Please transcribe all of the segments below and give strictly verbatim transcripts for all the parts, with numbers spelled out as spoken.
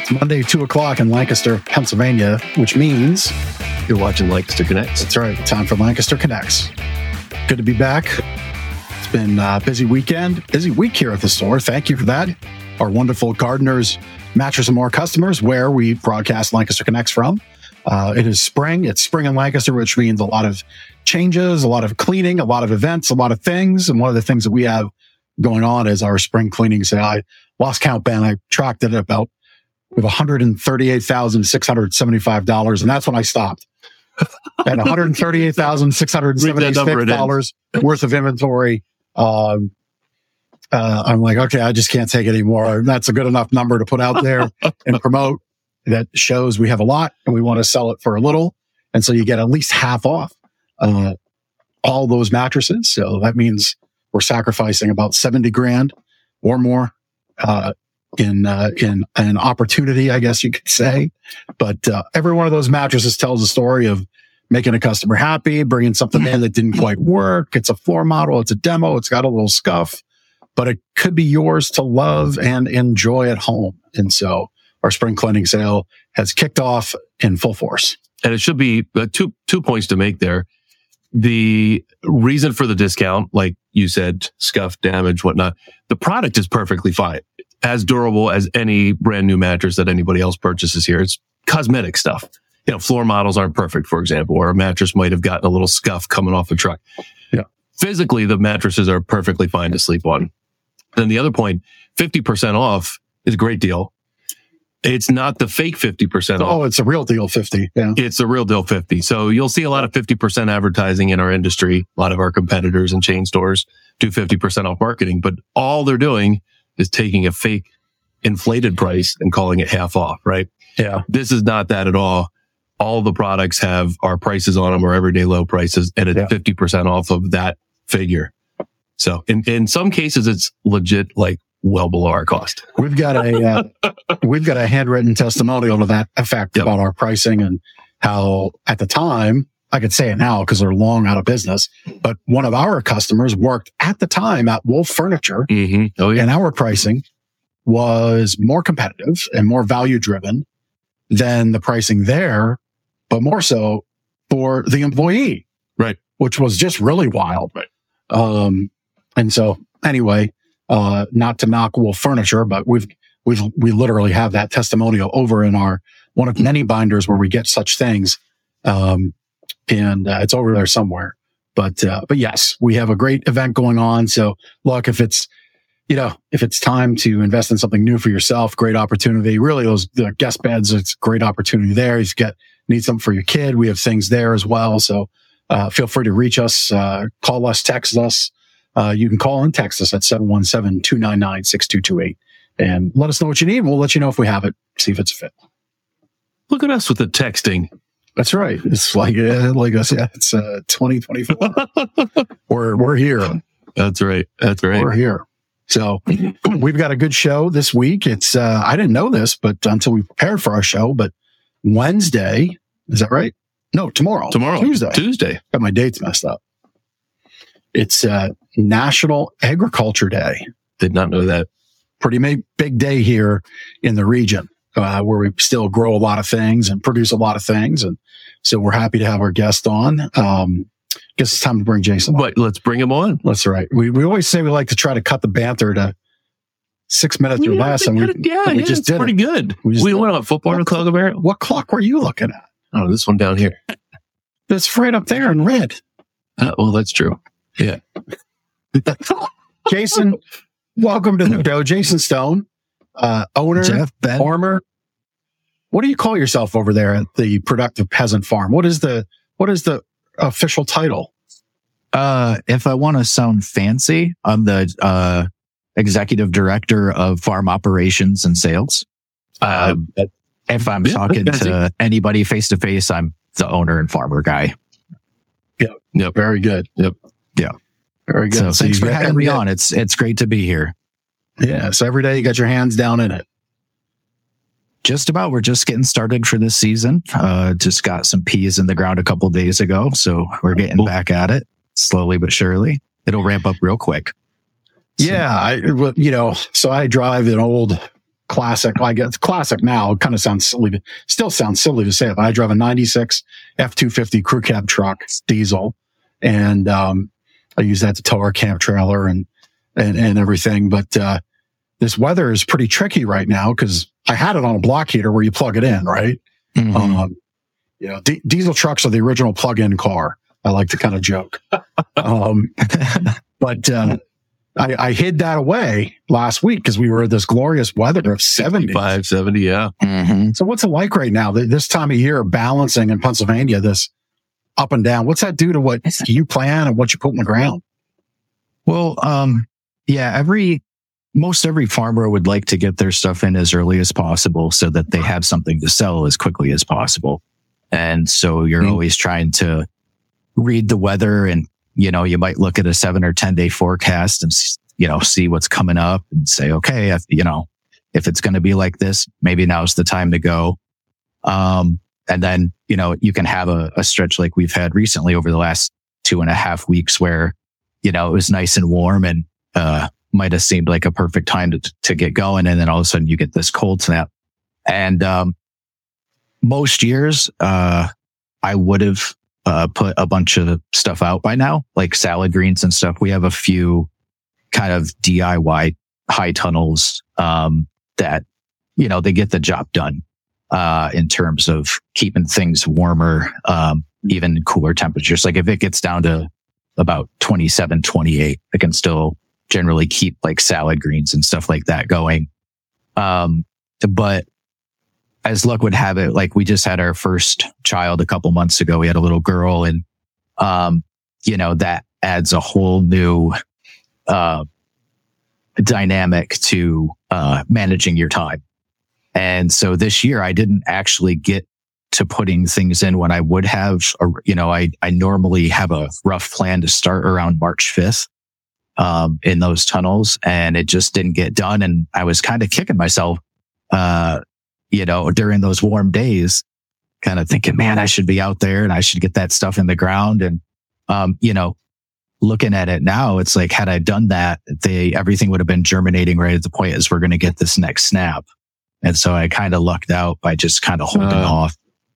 Monday, two o'clock in Lancaster, Pennsylvania, which means you're watching Lancaster Connects. That's right. Time for Lancaster Connects. Good to be back. It's been a busy weekend, busy week here at the store. Thank you for that. Our wonderful Gardeners Mattress and More customers, where we broadcast Lancaster Connects from. Uh, it is spring. It's spring in Lancaster, which means a lot of changes, a lot of cleaning, a lot of events, a lot of things. And one of the things that we have going on is our spring cleaning sale. I lost count, Ben. I tracked it about with one hundred thirty-eight thousand six hundred seventy-five dollars. And that's when I stopped. At one hundred thirty-eight thousand six hundred seventy-six dollars worth of inventory. Um, uh, I'm like, okay, I just can't take it anymore. That's a good enough number to put out there and promote. That shows we have a lot and we want to sell it for a little. And so you get at least half off uh, all those mattresses. So that means we're sacrificing about seventy grand or more uh, in uh, in an opportunity, I guess you could say. But uh, every one of those mattresses tells a story of making a customer happy, bringing something in that didn't quite work. It's a floor model. It's a demo. It's got a little scuff, but it could be yours to love and enjoy at home. And so our spring cleaning sale has kicked off in full force. And it should be uh, two two points to make there. The reason for the discount, like you said, scuff, damage, whatnot, the product is perfectly fine. As durable as any brand new mattress that anybody else purchases here. It's cosmetic stuff. You know, floor models aren't perfect, for example, or a mattress might have gotten a little scuff coming off a truck. Yeah. Physically, the mattresses are perfectly fine to sleep on. Then the other point, fifty percent off is a great deal. It's not the fake fifty percent off. Oh, it's a real deal fifty. Yeah. It's a real deal fifty. So you'll see a lot of fifty percent advertising in our industry. A lot of our competitors and chain stores do fifty percent off marketing, but all they're doing is taking a fake inflated price and calling it half off, right? Yeah. This is not that at all. All the products have our prices on them or everyday low prices, and it's yeah. fifty percent off of that figure. So in, in some cases, it's legit, like well below our cost. We've got a, uh, we've got a handwritten testimonial to that effect yep. about our pricing and how at the time, I could say it now because they're long out of business, but one of our customers worked at the time at Wolf Furniture. Mm-hmm. Oh, yeah. And our pricing was more competitive and more value driven than the pricing there, but more so for the employee. Right. Which was just really wild. Right. Um, and so anyway, uh, not to knock Wolf Furniture, but we've, we've, we literally have that testimonial over in our, one of many binders where we get such things. Um, and uh, it's over there somewhere. But, uh, but yes, we have a great event going on. So look, if it's, you know, if it's time to invest in something new for yourself, great opportunity. Really, those the guest beds, it's a great opportunity there. You get, need something for your kid. We have things there as well. So, uh, feel free to reach us, uh, call us, text us. Uh, you can call and text us at seven one seven, two nine nine, six two two eight and let us know what you need. We'll let you know if we have it, see if it's a fit. Look at us with the texting. That's right. It's like, uh, like us. Yeah, it's, uh, twenty twenty-four. we're, we're here. That's right. That's right. We're here. So we've got a good show this week. It's, uh, I didn't know this, but until we prepared for our show, but Wednesday, is that right? No, tomorrow. Tomorrow. Tuesday. Tuesday. Got my dates messed up. It's, uh, National Agriculture Day. Did not know that. Pretty big, big day here in the region, uh, where we still grow a lot of things and produce a lot of things. And so we're happy to have our guest on. Um, Guess it's time to bring Jason on. But let's bring him on. That's right. We we always say we like to try to cut the banter to six minutes or yeah, less, and we, yeah, we yeah, just did pretty it. good. We, just we went on football to Club America. What clock were you looking at? Oh, this one down here. It's right up there in red. Uh, well, that's true. Yeah. Jason, welcome to the show. Jason Stone, uh, owner, Jeff, Ben. farmer. What do you call yourself over there at the Productive Peasant Farm? What is the what is the official title? Uh, if I want to sound fancy, I'm the uh, executive director of farm operations and sales. Uh, if I'm yeah, talking to anybody face to face, I'm the owner and farmer guy. Yep. Yep. Very good. Yep. Yeah. Very good. So, so thanks for having me day. on. It's it's great to be here. Yeah. So every day you got your hands down in it. Just about. We're just getting started for this season. Uh, just got some peas in the ground a couple of days ago, so we're getting cool. back at it slowly but surely. It'll ramp up real quick. So. Yeah, I you know, so I drive an old classic. I guess classic now. It kind of sounds silly. To, still sounds silly to say it. But I drive a ninety-six F two fifty crew cab truck, diesel, and um, I use that to tow our camp trailer and and, and everything. But uh, this weather is pretty tricky right now because I had it on a block heater where you plug it in, right? Mm-hmm. Um, you know, d- diesel trucks are the original plug-in car. I like to kind of joke. um, but uh, I, I hid that away last week because we were at this glorious weather of seventy. five, seventy, yeah. Mm-hmm. So what's it like right now? This time of year, balancing in Pennsylvania, this up and down. What's that do to what you plan and what you put in the ground? Well, um, yeah, every, most every farmer would like to get their stuff in as early as possible so that they have something to sell as quickly as possible. And so you're mm-hmm. always trying to read the weather, and, you know, you might look at a seven or ten day forecast and, you know, see what's coming up and say, okay, if, you know, if it's going to be like this, maybe now's the time to go. Um, and then, you know, you can have a, a stretch like we've had recently over the last two and a half weeks where, you know, it was nice and warm and, uh, might have seemed like a perfect time to, to get going. And then all of a sudden you get this cold snap. And, um, most years, uh, I would have, uh, put a bunch of stuff out by now, like salad greens and stuff. We have a few kind of D I Y high tunnels, um, that, you know, they get the job done, uh, in terms of keeping things warmer, um, even in cooler temperatures. Like if it gets down to about twenty-seven, twenty-eight, it can still generally keep like salad greens and stuff like that going. Um, but as luck would have it, like we just had our first child a couple months ago. We had a little girl, and, um, you know, that adds a whole new, uh, dynamic to, uh, managing your time. And so this year I didn't actually get to putting things in when I would have, or, you know, I, I normally have a rough plan to start around March fifth, um, in those tunnels, and it just didn't get done. And I was kind of kicking myself, uh, you know, during those warm days, kind of thinking, man, I should be out there and I should get that stuff in the ground. And, um, you know, looking at it now, it's like, had I done that, they, everything would have been germinating right at the point as we're going to get this next snap. And so I kind of lucked out by just kind of holding uh. off.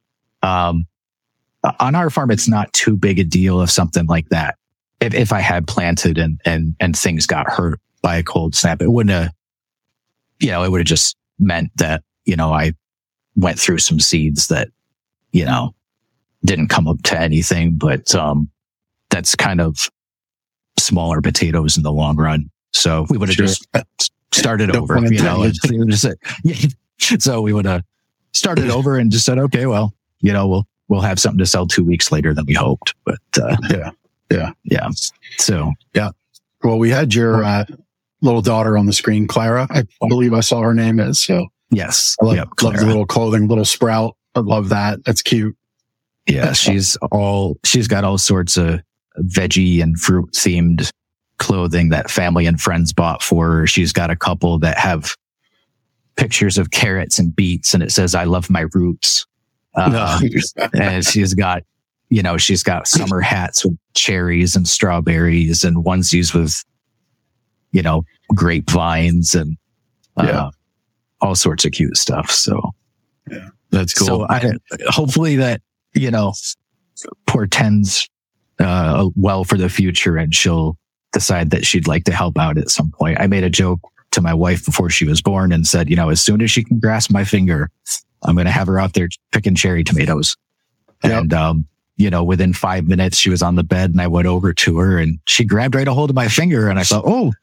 Um, on our farm, it's not too big a deal if something like that, if, if I had planted and, and, and things got hurt by a cold snap, it wouldn't have, you know, it would have just meant that, you know, I went through some seeds that, you know, didn't come up to anything, but, um, that's kind of smaller potatoes in the long run. So we would have sure. just started no over, you know, and, just, yeah. So we would have started over and just said, okay, well, you know, we'll, we'll have something to sell two weeks later than we hoped. But, uh, yeah, yeah, yeah. So, yeah. Well, we had your, uh, little daughter on the screen, Clara. I believe I saw her name is. So yes. I love, yep, love the little clothing, little sprout. I love that. That's cute. Yeah. She's all, she's got all sorts of veggie and fruit themed clothing that family and friends bought for her. She's got a couple that have pictures of carrots and beets, and it says, I love my roots. Uh, no. And she's got, you know, she's got summer hats with cherries and strawberries and onesies with, you know, grapevines and, uh, yeah. all sorts of cute stuff. So yeah, that's cool. So I, hopefully that, you know, portends, uh, well for the future, and she'll decide that she'd like to help out at some point. I made a joke to my wife before she was born and said, you know, as soon as she can grasp my finger, I'm going to have her out there picking cherry tomatoes. Yep. And, um, you know, within five minutes she was on the bed and I went over to her and she grabbed right a hold of my finger and I thought, oh,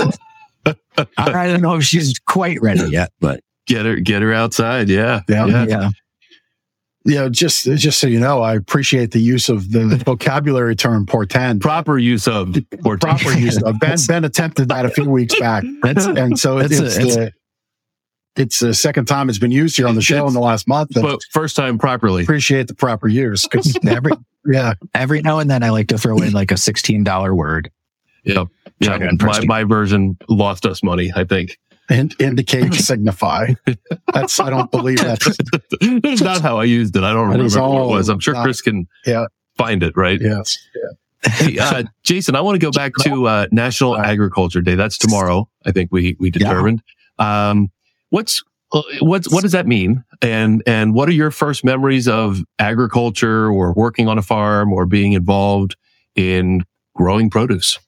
I don't know if she's quite ready yet, but get her, get her outside. Yeah. Yeah. Yeah. yeah. Yeah, just just so you know, I appreciate the use of the vocabulary term portend. Proper use of portend. Proper use of. Ben, Ben attempted that a few weeks back. That's, and so it's, a, it's, the, it's the second time it's been used here on the show in the last month. But first time properly. Appreciate the proper use. Because every, yeah. every now and then I like to throw in like a sixteen dollar word. Yeah. Yeah. My, my version lost us money, I think. And indicate, signify. That's, I don't believe that. That's not how I used it. I don't that remember what it was. I'm sure not, Chris can yeah. find it, right? Yes. Yeah. Hey, uh, Jason, I want to go back to uh, National Agriculture Day. That's tomorrow, I think we we determined. Yeah. Um, What's uh, what's what does that mean? And and what are your first memories of agriculture or working on a farm or being involved in growing produce?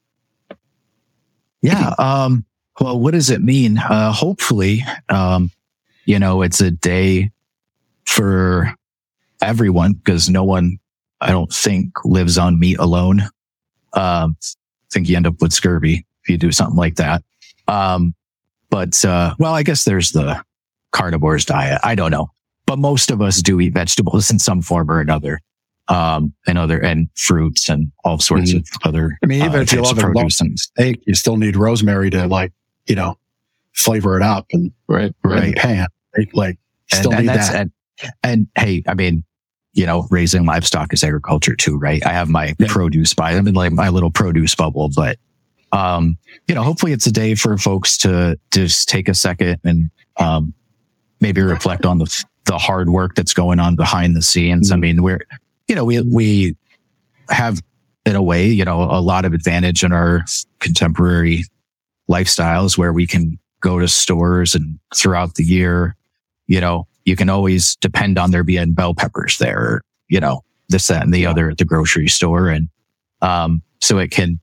Yeah. Um, well, what does it mean? Uh, hopefully, um, you know, it's a day for everyone, because no one, I don't think, lives on meat alone. Um, I think you end up with scurvy if you do something like that. Um, but, uh, well, I guess there's the carnivore's diet. I don't know, but most of us do eat vegetables in some form or another. Um, and other, and fruits and all sorts mm-hmm. of other, I mean, even uh, if you love a steak, you still need rosemary to, like, you know, flavor it up and right, right. in the pan. Right? Like, still and, need and that. And, and hey, I mean, you know, raising livestock is agriculture too, right? I have my yeah. produce by I'm in like my little produce bubble, but, um, you know, hopefully it's a day for folks to just take a second and, um, maybe reflect on the, the hard work that's going on behind the scenes. Mm-hmm. I mean, we're, you know, we, we have, in a way, you know, a lot of advantage in our contemporary lifestyles where we can go to stores and throughout the year, you know, you can always depend on there being bell peppers there, or, you know, this, that, and the yeah. other at the grocery store. And, um, so it can,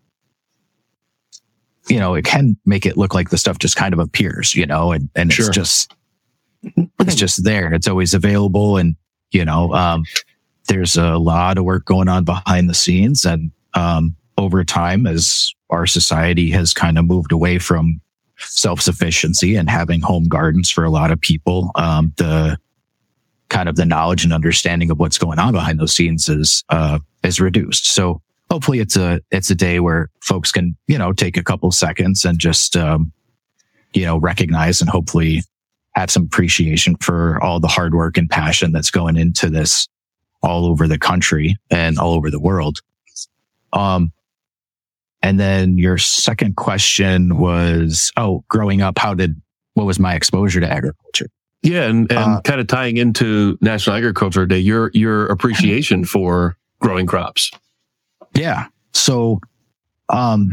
you know, it can make it look like the stuff just kind of appears, you know, and, and sure. it's just, it's just there. It's always available. And, you know, um, there's a lot of work going on behind the scenes. And, um, over time, as our society has kind of moved away from self-sufficiency and having home gardens for a lot of people, um, the kind of the knowledge and understanding of what's going on behind those scenes is, uh, is reduced. So hopefully it's a, it's a day where folks can, you know, take a couple seconds and just, um, you know, recognize and hopefully have some appreciation for all the hard work and passion that's going into this all over the country and all over the world. Um, and then your second question was, oh, growing up, how did, what was my exposure to agriculture? Yeah. And, and uh, kind of tying into National Agriculture Day, your, your appreciation for growing crops. Yeah. So, um,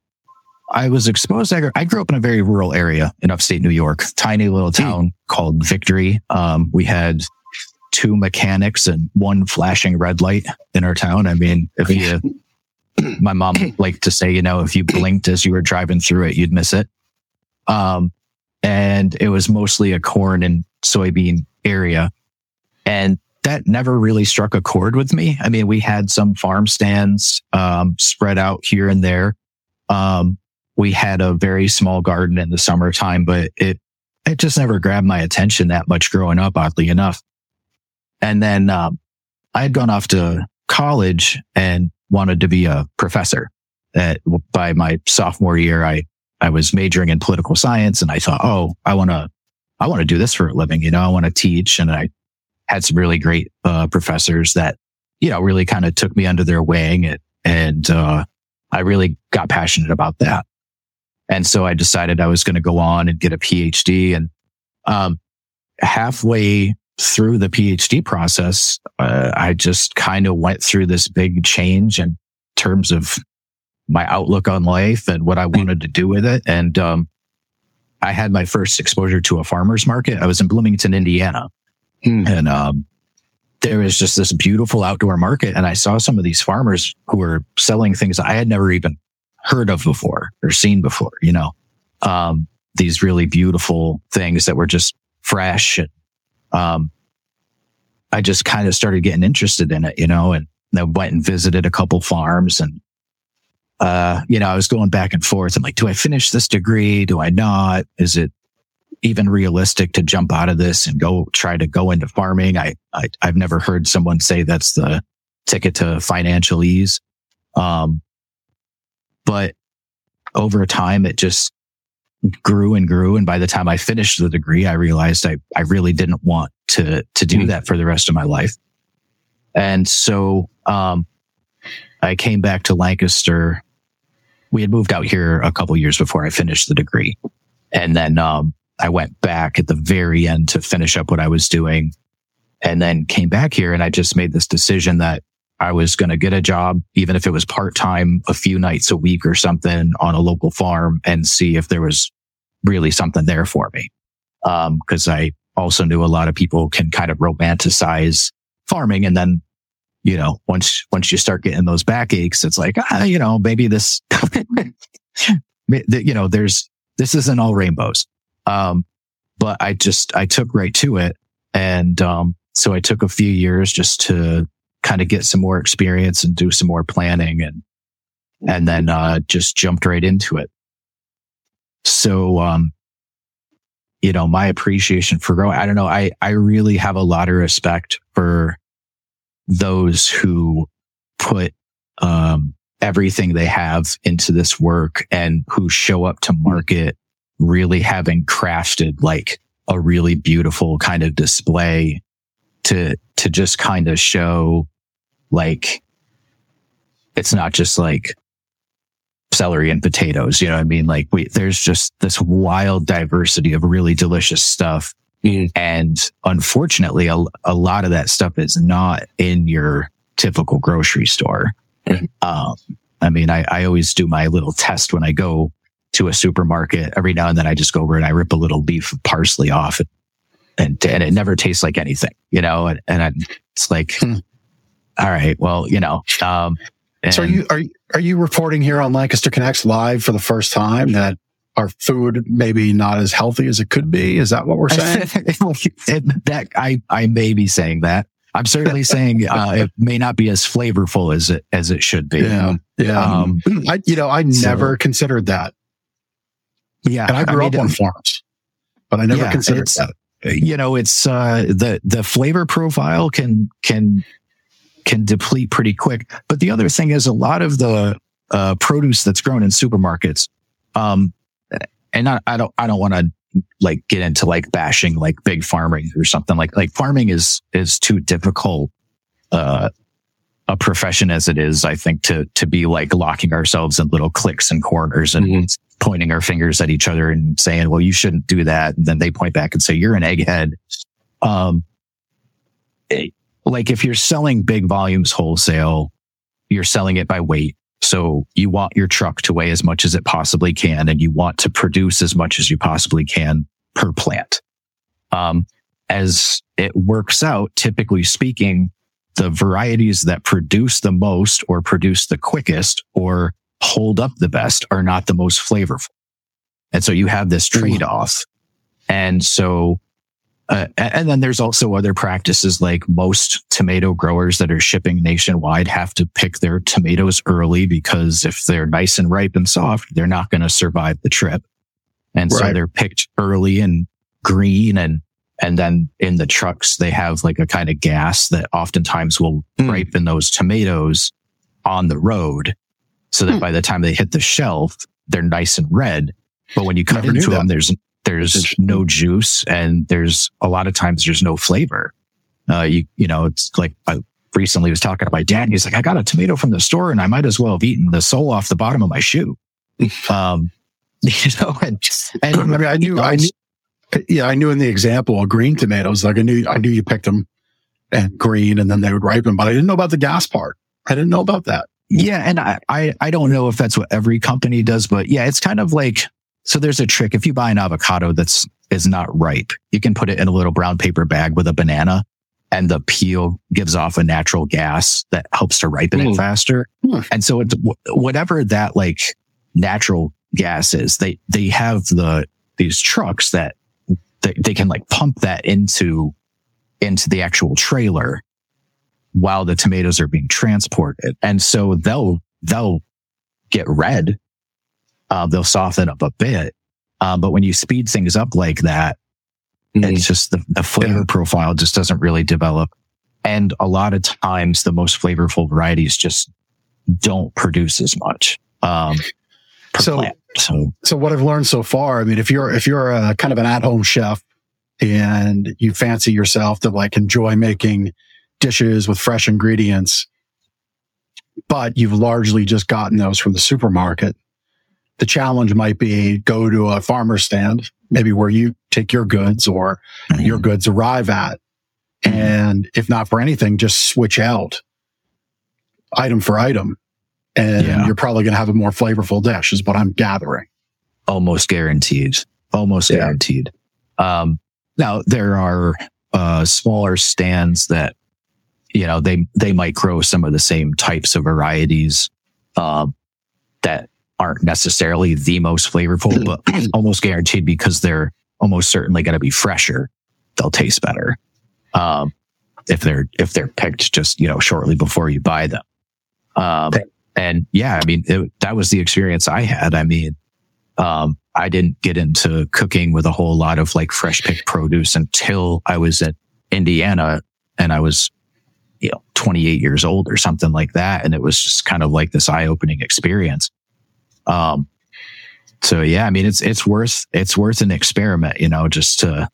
I was exposed to agriculture. I grew up in a very rural area in upstate New York, tiny little town mm. called Victory. Um, we had two mechanics and one flashing red light in our town. I mean, if you, my mom liked to say, you know, if you blinked as you were driving through it, you'd miss it. Um, and it was mostly a corn and soybean area. And that never really struck a chord with me. I mean, we had some farm stands, um, spread out here and there. Um, we had a very small garden in the summertime, but it, it just never grabbed my attention that much growing up, oddly enough. And then, um, I had gone off to college and wanted to be a professor. At, by my sophomore year, I, I was majoring in political science, and I thought, oh, I want to, I want to do this for a living. You know, I want to teach. And I had some really great, uh, professors that, you know, really kind of took me under their wing, and, and, uh, I really got passionate about that. And so I decided I was going to go on and get a PhD. And, um, halfway through the PhD process, uh, I just kind of went through this big change in terms of my outlook on life and what I wanted to do with it. And, um, I had my first exposure to a farmer's market. I was in Bloomington, Indiana. Hmm. And, um, there was just this beautiful outdoor market. And I saw some of these farmers who were selling things I had never even heard of before or seen before, you know, um, these really beautiful things that were just fresh. And, um, I just kind of started getting interested in it, you know, and I went and visited a couple farms, and, uh, you know, I was going back and forth. I'm like, do I finish this degree? Do I not? Is it even realistic to jump out of this and go try to go into farming? I, I, I've never heard someone say that's the ticket to financial ease. Um, but over time, it just grew and grew. And by the time I finished the degree, I realized I, I really didn't want to, to do that for the rest of my life. And so, um, I came back to Lancaster. We had moved out here a couple years before I finished the degree. And then, um, I went back at the very end to finish up what I was doing, and then came back here, and I just made this decision that I was going to get a job, even if it was part-time, a few nights a week or something on a local farm, and see if there was really something there for me. Um, cause I also knew a lot of people can kind of romanticize farming. And then, you know, once, once you start getting those backaches, it's like, ah, you know, maybe this, you know, there's, this isn't all rainbows. Um, but I just, I took right to it. And, um, so I took a few years just to kind of get some more experience and do some more planning, and, and then, uh, just jumped right into it. So, um, you know, my appreciation for growing, I don't know, I, I really have a lot of respect for those who put, um, everything they have into this work and who show up to market really having crafted like a really beautiful kind of display to, to just kind of show like, it's not just like celery and potatoes, you know what I mean? Like we, there's just this wild diversity of really delicious stuff. Mm. And unfortunately, a, a lot of that stuff is not in your typical grocery store. Mm. Um, I mean, I, I always do my little test when I go to a supermarket. Every now and then I just go over and I rip a little leaf of parsley off it, and, and it never tastes like anything, you know, and, and I, it's like, mm. all right, well, you know, um, and so are you, are you, are you reporting here on Lancaster Connects Live for the first time that our food maybe not as healthy as it could be? Is that what we're saying? that I, I may be saying that. I'm certainly saying uh, it may not be as flavorful as it as it should be. Yeah, yeah. Um, I, you know, I never so, considered that. Yeah, and I grew I mean, up on farms, but I never yeah, considered that. You know, it's uh, the the flavor profile can can. can deplete pretty quick. But the other thing is a lot of the uh, produce that's grown in supermarkets, um, and I, I don't, I don't want to like get into like bashing like big farming or something like, like farming is, is too difficult, uh, a profession as it is, I think, to, to be like locking ourselves in little cliques and corners and mm-hmm. pointing our fingers at each other and saying, well, you shouldn't do that. And then they point back and say, you're an egghead. Um, it, Like if you're selling big volumes wholesale, you're selling it by weight. So you want your truck to weigh as much as it possibly can, and you want to produce as much as you possibly can per plant. Um, as it works out, typically speaking, the varieties that produce the most or produce the quickest or hold up the best are not the most flavorful. And so you have this trade-off. And so Uh, and then there's also other practices, like most tomato growers that are shipping nationwide have to pick their tomatoes early, because if they're nice and ripe and soft, they're not going to survive the trip. And right. so they're picked early and green, and, and then in the trucks, they have like a kind of gas that oftentimes will mm. ripen those tomatoes on the road, so that mm. by the time they hit the shelf, they're nice and red. But when you cut Never into them, there's There's no juice, and there's a lot of times there's no flavor. Uh, you, you know, it's like I recently was talking to my dad. He's like, I got a tomato from the store and I might as well have eaten the sole off the bottom of my shoe. Um, you know, and, and I mean, I knew, I knew, yeah, I knew in the example of green tomatoes, like I knew, I knew you picked them and green and then they would ripen, but I didn't know about the gas part. I didn't know about that. Yeah. And I, I, I don't know if that's what every company does, but yeah, it's kind of like, so there's a trick. If you buy an avocado that's is not ripe, you can put it in a little brown paper bag with a banana, and the peel gives off a natural gas that helps to ripen mm. it faster. Mm. And so it's whatever that like natural gas is, they, they have the, these trucks that they, they can like pump that into, into the actual trailer while the tomatoes are being transported. And so they'll, they'll get red. Uh, they'll soften up a bit. Uh, but when you speed things up like that, mm-hmm. it's just the, the flavor yeah. profile just doesn't really develop. And a lot of times the most flavorful varieties just don't produce as much. Um, so, plant. so, so what I've learned so far, I mean, if you're, if you're a kind of an at-home chef and you fancy yourself to like enjoy making dishes with fresh ingredients, but you've largely just gotten those from the supermarket, the challenge might be go to a farmer's stand, maybe where you take your goods or mm-hmm. your goods arrive at. Mm-hmm. And if not for anything, just switch out item for item. And yeah. you're probably going to have a more flavorful dish is what I'm gathering. Almost guaranteed. Almost yeah. guaranteed. Um, now there are, uh, smaller stands that, you know, they, they might grow some of the same types of varieties, um, that aren't necessarily the most flavorful, but almost guaranteed because they're almost certainly going to be fresher. They'll taste better. Um, if they're, if they're picked just, you know, shortly before you buy them. Um, and yeah, I mean, it, that was the experience I had. I mean, um, I didn't get into cooking with a whole lot of like fresh picked produce until I was in Indiana and I was, you know, twenty-eight years old or something like that. And it was just kind of like this eye-opening experience. Um, so yeah, I mean, it's, it's worth, it's worth an experiment, you know, just to,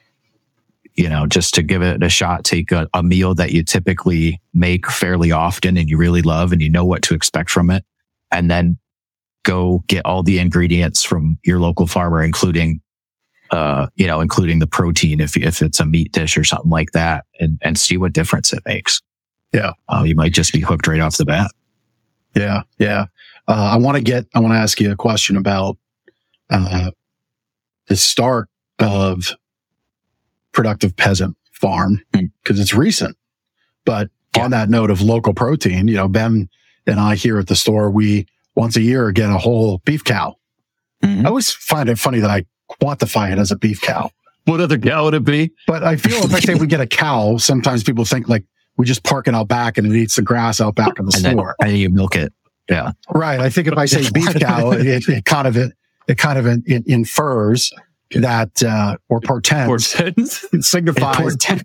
you know, just to give it a shot, take a, a meal that you typically make fairly often and you really love and you know what to expect from it. And then go get all the ingredients from your local farmer, including, uh, you know, including the protein, if, if it's a meat dish or something like that, and, and see what difference it makes. Yeah. Uh, you might just be hooked right off the bat. Yeah. Yeah. Uh, I want to get, I want to ask you a question about, uh, the start of Productive Peasant Farm, because it's recent. But yeah. On that note of local protein, you know, Ben and I here at the store, we once a year get a whole beef cow. Mm-hmm. I always find it funny that I quantify it as a beef cow. What other cow would it be? But I feel if I say we get a cow, sometimes people think like we just park it out back and it eats the grass out back in the and store. Then, and you milk it. Yeah. Right. I think if I say beef cow, it, it kind of, it, it kind of it infers that, uh, or portends, portends? It signifies, it, portends.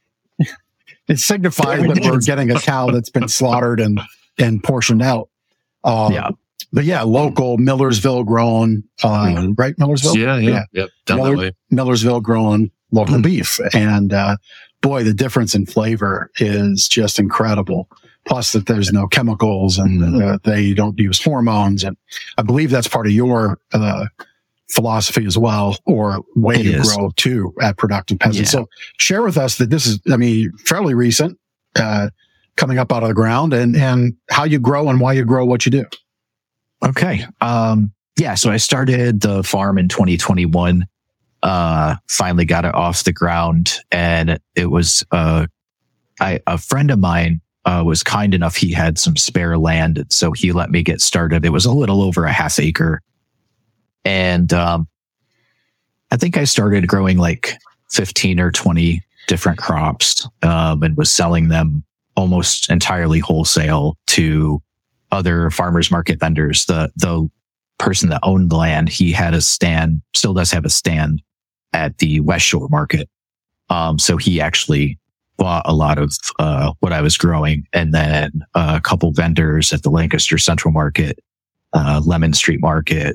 It signifies that we're getting a cow that's been slaughtered and, and portioned out. Um, yeah. But yeah, local Millersville grown, uh, mm-hmm. right? Millersville? Yeah, yeah. yeah. Yep, down Miller, that way. Millersville grown local mm-hmm. beef. And, uh, boy, the difference in flavor is just incredible. Plus that there's no chemicals and mm-hmm. uh, they don't use hormones. And I believe that's part of your, uh, philosophy as well, or way it to is. grow too at Productive Peasant. Yeah. So share with us that this is, I mean, fairly recent, uh, coming up out of the ground, and, and how you grow and why you grow what you do. Okay. Um, yeah. So I started the farm in twenty twenty-one, uh, finally got it off the ground, and it was, uh, I, a friend of mine, uh, was kind enough. He had some spare land. And so he let me get started. It was a little over a half acre. And, um, I think I started growing like fifteen or twenty different crops, um, and was selling them almost entirely wholesale to other farmers market vendors. The, the person that owned the land, he had a stand, still does have a stand at the West Shore Market. Um, so he actually bought a lot of, uh, what I was growing, and then a couple vendors at the Lancaster Central Market, uh, Lemon Street Market.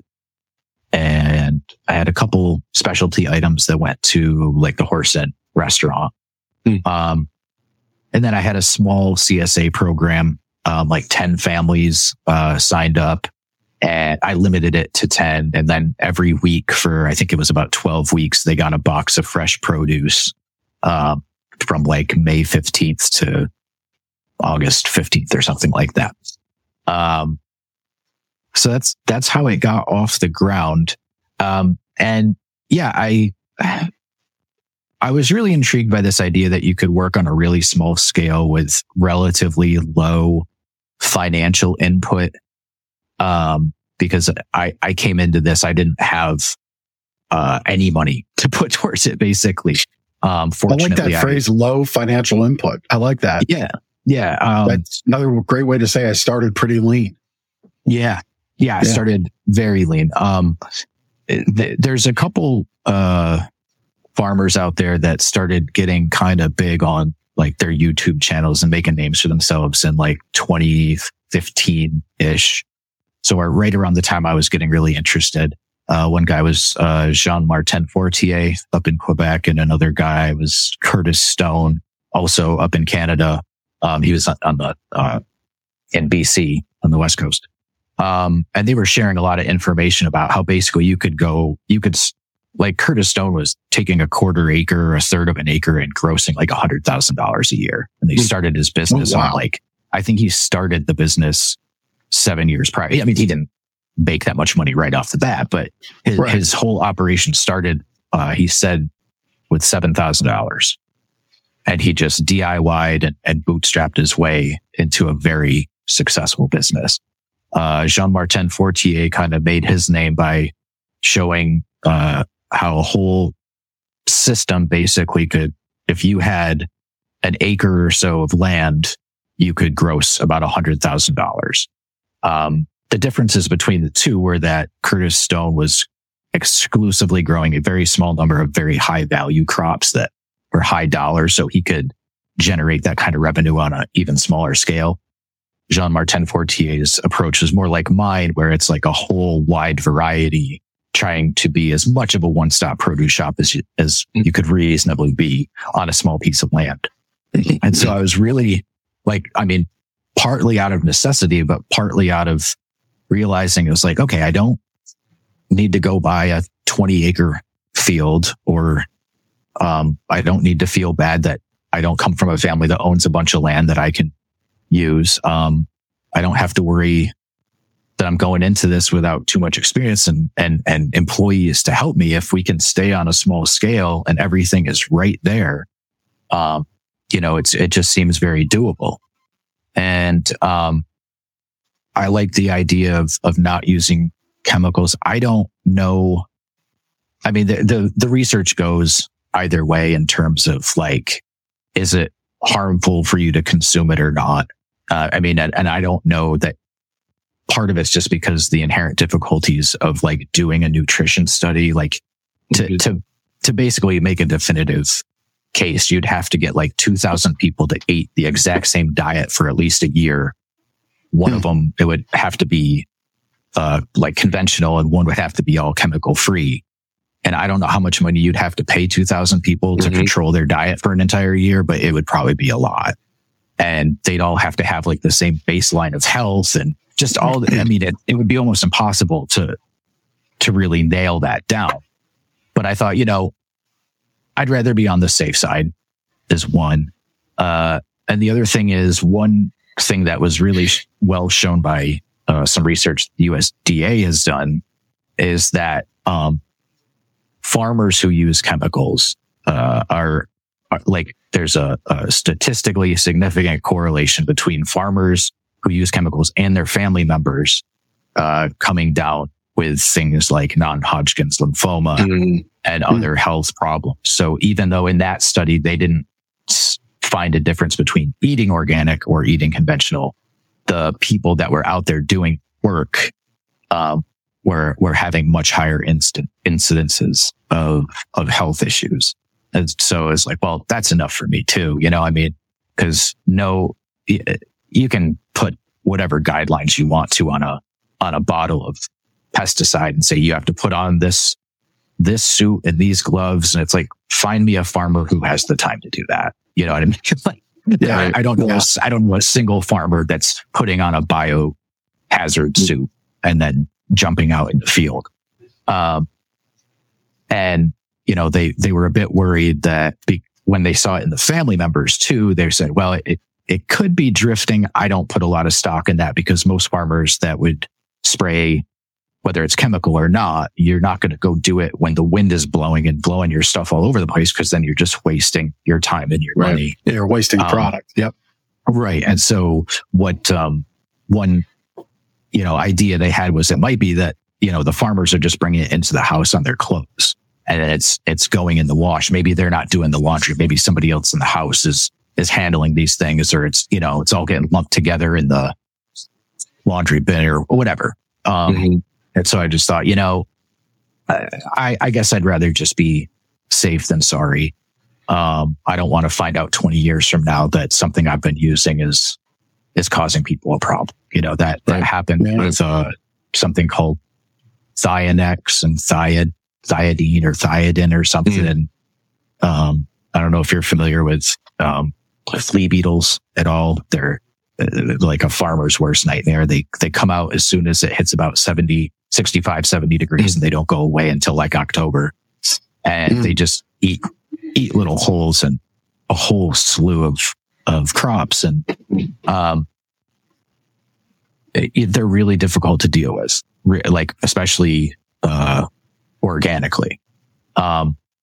And I had a couple specialty items that went to like the Horse Inn restaurant. Mm. Um, and then I had a small C S A program, um, like ten families, uh, signed up, and I limited it to ten. And then every week for, I think it was about twelve weeks, they got a box of fresh produce, um, from like May fifteenth to August fifteenth or something like that. Um, so that's, that's how it got off the ground. Um, and yeah, I, I was really intrigued by this idea that you could work on a really small scale with relatively low financial input. Um, because I, I came into this, I didn't have, uh, any money to put towards it, basically. Um, fortunately, I like that phrase, I, low financial input. I like that. Yeah. Yeah. Um, that's another great way to say I started pretty lean. Yeah. Yeah. I yeah. started very lean. Um, th- there's a couple, uh, farmers out there that started getting kind of big on like their YouTube channels and making names for themselves in like twenty fifteen ish. So right around the time I was getting really interested. Uh, one guy was, uh, Jean-Martin Fortier up in Quebec, and another guy was Curtis Stone, also up in Canada. Um, he was on the, uh, in B C on the West Coast. Um, and they were sharing a lot of information about how basically you could go, you could, like Curtis Stone was taking a quarter acre or a third of an acre and grossing like a hundred thousand dollars a year. And they started his business oh, wow. on like, I think he started the business seven years prior. I mean, he didn't make that much money right off the bat, but his, right. his whole operation started uh, he said with seven thousand dollars. And he just D I Y'd and, and bootstrapped his way into a very successful business. Uh, Jean-Martin Fortier kind of made his name by showing, uh, how a whole system basically could, if you had an acre or so of land, you could gross about a hundred thousand dollars. Um, the differences between the two were that Curtis Stone was exclusively growing a very small number of very high value crops that were high dollars, so he could generate that kind of revenue on an even smaller scale. Jean-Martin Fortier's approach is more like mine, where it's like a whole wide variety, trying to be as much of a one-stop produce shop as you, as you could reasonably be on a small piece of land. And so I was really like, I mean, partly out of necessity, but partly out of realizing it was like, okay, I don't need to go buy a twenty acre field, or um, I don't need to feel bad that I don't come from a family that owns a bunch of land that I can use. Um, I don't have to worry that I'm going into this without too much experience and, and, and employees to help me. If we can stay on a small scale and everything is right there, um, you know, it's, it just seems very doable. And, um, I like the idea of, of not using chemicals. I don't know. I mean, the, the, the research goes either way in terms of like, is it harmful for you to consume it or not? Uh, I mean, and, and I don't know that part of it's just because the inherent difficulties of like doing a nutrition study, like to, mm-hmm. to, to basically make a definitive case, you'd have to get like two thousand people that ate the exact same diet for at least a year. One mm-hmm. of them, it would have to be, uh, like conventional, and one would have to be all chemical free. And I don't know how much money you'd have to pay two thousand people to mm-hmm. control their diet for an entire year, but it would probably be a lot. And they'd all have to have like the same baseline of health and just all, the, I mean, it, it would be almost impossible to, to really nail that down. But I thought, you know, I'd rather be on the safe side is one. Uh, and the other thing is one thing that was really sh- well shown by uh, some research the U S D A has done is that, um, farmers who use chemicals, uh, are, are like, there's a, a statistically significant correlation between farmers who use chemicals and their family members, uh, coming down with things like non-Hodgkin's lymphoma mm-hmm. and other mm-hmm. health problems. So even though in that study, they didn't find a difference between eating organic or eating conventional, the people that were out there doing work, um, were, were having much higher instant incidences of, of health issues. And so it's like, well, that's enough for me too. You know, I mean, cause no, you can put whatever guidelines you want to on a, on a bottle of pesticide and say, you have to put on this, this suit and these gloves. And it's like, find me a farmer who has the time to do that. You know what I mean? Like, yeah, I, I don't know. Yeah. A, I don't know a single farmer that's putting on a biohazard mm-hmm. suit and then jumping out in the field. Um, and, you know, they, they were a bit worried that be, when they saw it in the family members too, they said, well, it, it could be drifting. I don't put a lot of stock in that because most farmers that would spray, whether it's chemical or not, you're not going to go do it when the wind is blowing and blowing your stuff all over the place, because then you're just wasting your time and your right. money. You're wasting um, product. Yep. Right. And so what, um, one, you know, idea they had was it might be that, you know, the farmers are just bringing it into the house on their clothes and it's, it's going in the wash. Maybe they're not doing the laundry. Maybe somebody else in the house is, is handling these things, or it's, you know, it's all getting lumped together in the laundry bin or whatever. Um, mm-hmm. And so I just thought, you know, I, I guess I'd rather just be safe than sorry. Um, I don't want to find out twenty years from now that something I've been using is, is causing people a problem. You know, that, that right. happened yeah. with, uh, something called Thionex and thiod, thiodine or thiodin or something. Mm. And, um, I don't know if you're familiar with, um, flea beetles at all. They're uh, like a farmer's worst nightmare. They, they come out as soon as it hits about seventy, sixty-five, seventy degrees mm. and they don't go away until like October. And mm. they just eat, eat little holes in a whole slew of, of crops. And, um, it, they're really difficult to deal with, Re- like, especially, uh, organically. Um,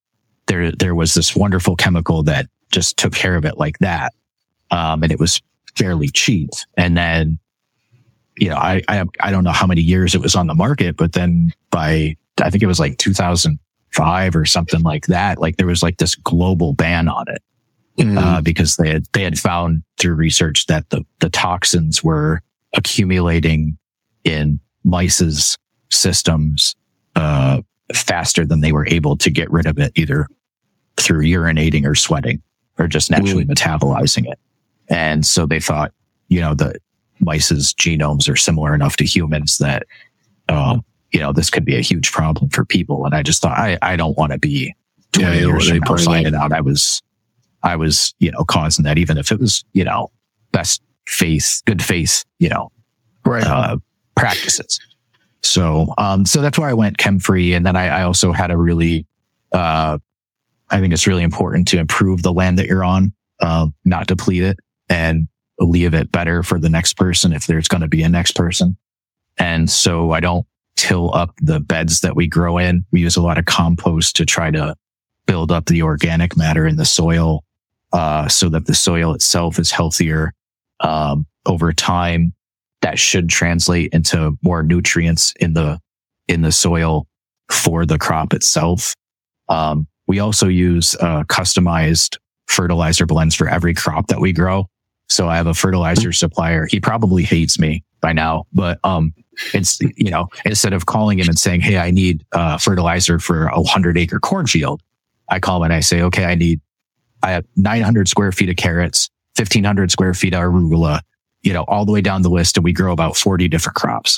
there, there was this wonderful chemical that just took care of it like that. Um, and it was fairly cheap. And then, you know, I, I, I don't know how many years it was on the market, but then by, I think it was like two thousand five or something like that. Like there was like this global ban on it, mm. uh, because they had, they had found through research that the, the toxins were accumulating in mice's systems, uh, faster than they were able to get rid of it, either through urinating or sweating or just naturally mm. metabolizing it. And so they thought, you know, the mice's genomes are similar enough to humans that, um, you know, this could be a huge problem for people. And I just thought, I, I don't want to be twenty yeah, years from now finding out I was, I was, you know, causing that, even if it was, you know, best faith, good faith, you know, right. uh, practices. So, um, so that's why I went chem free. And then I, I also had a really, uh, I think it's really important to improve the land that you're on, uh, not deplete it and leave it better for the next person if there's going to be a next person. And so I don't till up the beds that we grow in. We use a lot of compost to try to build up the organic matter in the soil, uh, so that the soil itself is healthier. Um, over time, that should translate into more nutrients in the, in the soil for the crop itself. Um, we also use, uh, customized fertilizer blends for every crop that we grow. So I have a fertilizer supplier. He probably hates me by now, but, um, it's, you know, instead of calling him and saying, hey, I need, uh, fertilizer for a hundred acre cornfield, I call him and I say, okay, I need, I have nine hundred square feet of carrots, fifteen hundred square feet of arugula, you know, all the way down the list. And we grow about forty different crops.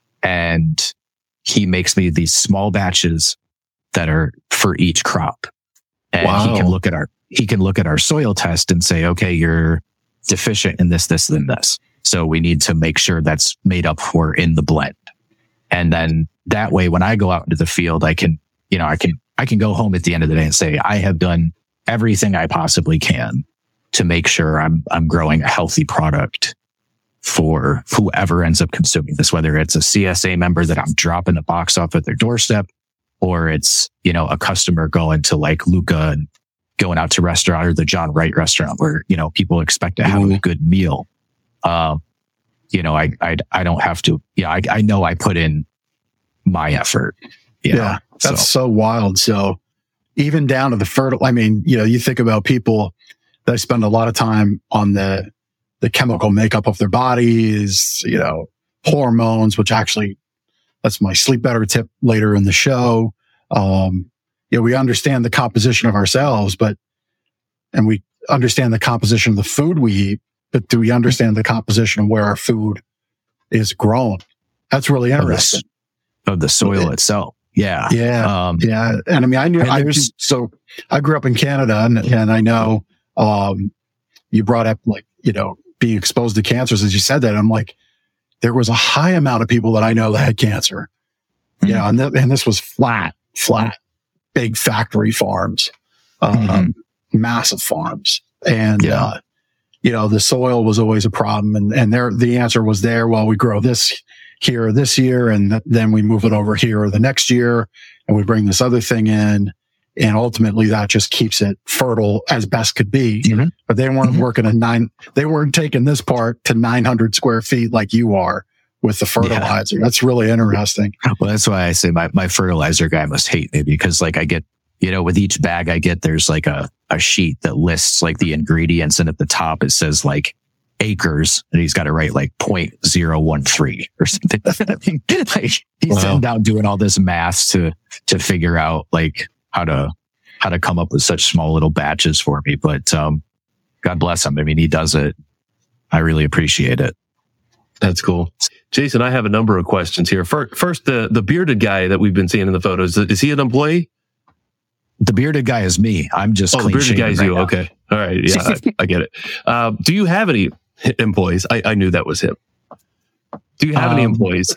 And he makes me these small batches that are for each crop. And wow. he can look at our, he can look at our soil test and say, okay, you're deficient in this, this, and this. So we need to make sure that's made up for in the blend. And then that way, when I go out into the field, I can, you know, I can, I can go home at the end of the day and say, I have done everything I possibly can to make sure I'm, I'm growing a healthy product for whoever ends up consuming this, whether it's a C S A member that I'm dropping the box off at their doorstep, or it's, you know, a customer going to like Luca and going out to restaurant or the John Wright restaurant where, you know, people expect to have mm. a good meal. Um, you know, I, I, I don't have to, yeah, I, I know I put in my effort. Yeah. Know, that's so. so wild. So even down to the fertile, I mean, you know, you think about people that spend a lot of time on the, the chemical makeup of their bodies, you know, hormones, which actually, that's my sleep better tip later in the show. Um, you know, we understand the composition of ourselves, but, and we understand the composition of the food we eat, but do we understand the composition of where our food is grown? That's really interesting. Of the, of the soil it, itself. Yeah. Yeah. Um, yeah. And I mean, I knew, I, so I grew up in Canada and, and I know, um, you brought up like, you know, being exposed to cancers as you said that. I'm like, there was a high amount of people that I know that had cancer. Mm-hmm. You know, and, th- and this was flat, flat, big factory farms, um, mm-hmm. massive farms. And, yeah. uh, you know, the soil was always a problem. And, and there, the answer was there. Well, we grow this here this year, and th- then we move it over here the next year, and we bring this other thing in. And ultimately that just keeps it fertile as best could be. Mm-hmm. But they weren't mm-hmm. working a nine, they weren't taking this part to nine hundred square feet like you are with the fertilizer. Yeah. That's really interesting. Well, that's why I say my, my fertilizer guy must hate me, because like I get, you know, with each bag I get, there's like a, a sheet that lists like the ingredients. And at the top, it says like acres, and he's got to write like zero point zero one three or something. Like he's wow. sitting down doing all this math to, to figure out like how to, how to come up with such small little batches for me. But, um, God bless him. I mean, he does it. I really appreciate it. That's cool. Jason, I have a number of questions here. First, first the, the bearded guy that we've been seeing in the photos, is he an employee? The bearded guy is me. I'm just oh, clean the bearded guy is right you. now. Okay. All right. Yeah, I, I get it. Uh, do you have any employees? I, I knew that was him. Do you have um, any employees?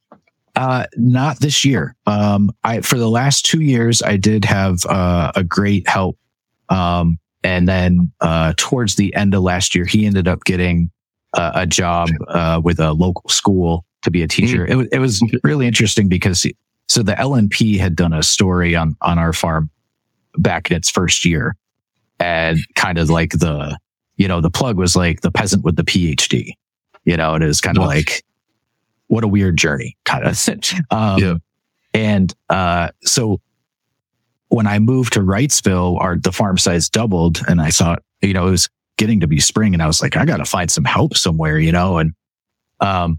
Uh, not this year. Um, I, for the last two years, I did have, uh, a great help. Um, and then, uh, towards the end of last year, he ended up getting uh, a job, uh, with a local school to be a teacher. Mm-hmm. It, it was really interesting because, he, so the L N P had done a story on, on our farm, back in its first year. And kind of like the, you know, the plug was like the peasant with the P H D, you know, and it was kind of What? like, what a weird journey kind of. um, Yeah. And, uh, so when I moved to Wrightsville, our, the farm size doubled, and I thought, you know, it was getting to be spring, and I was like, I got to find some help somewhere, you know, and, um,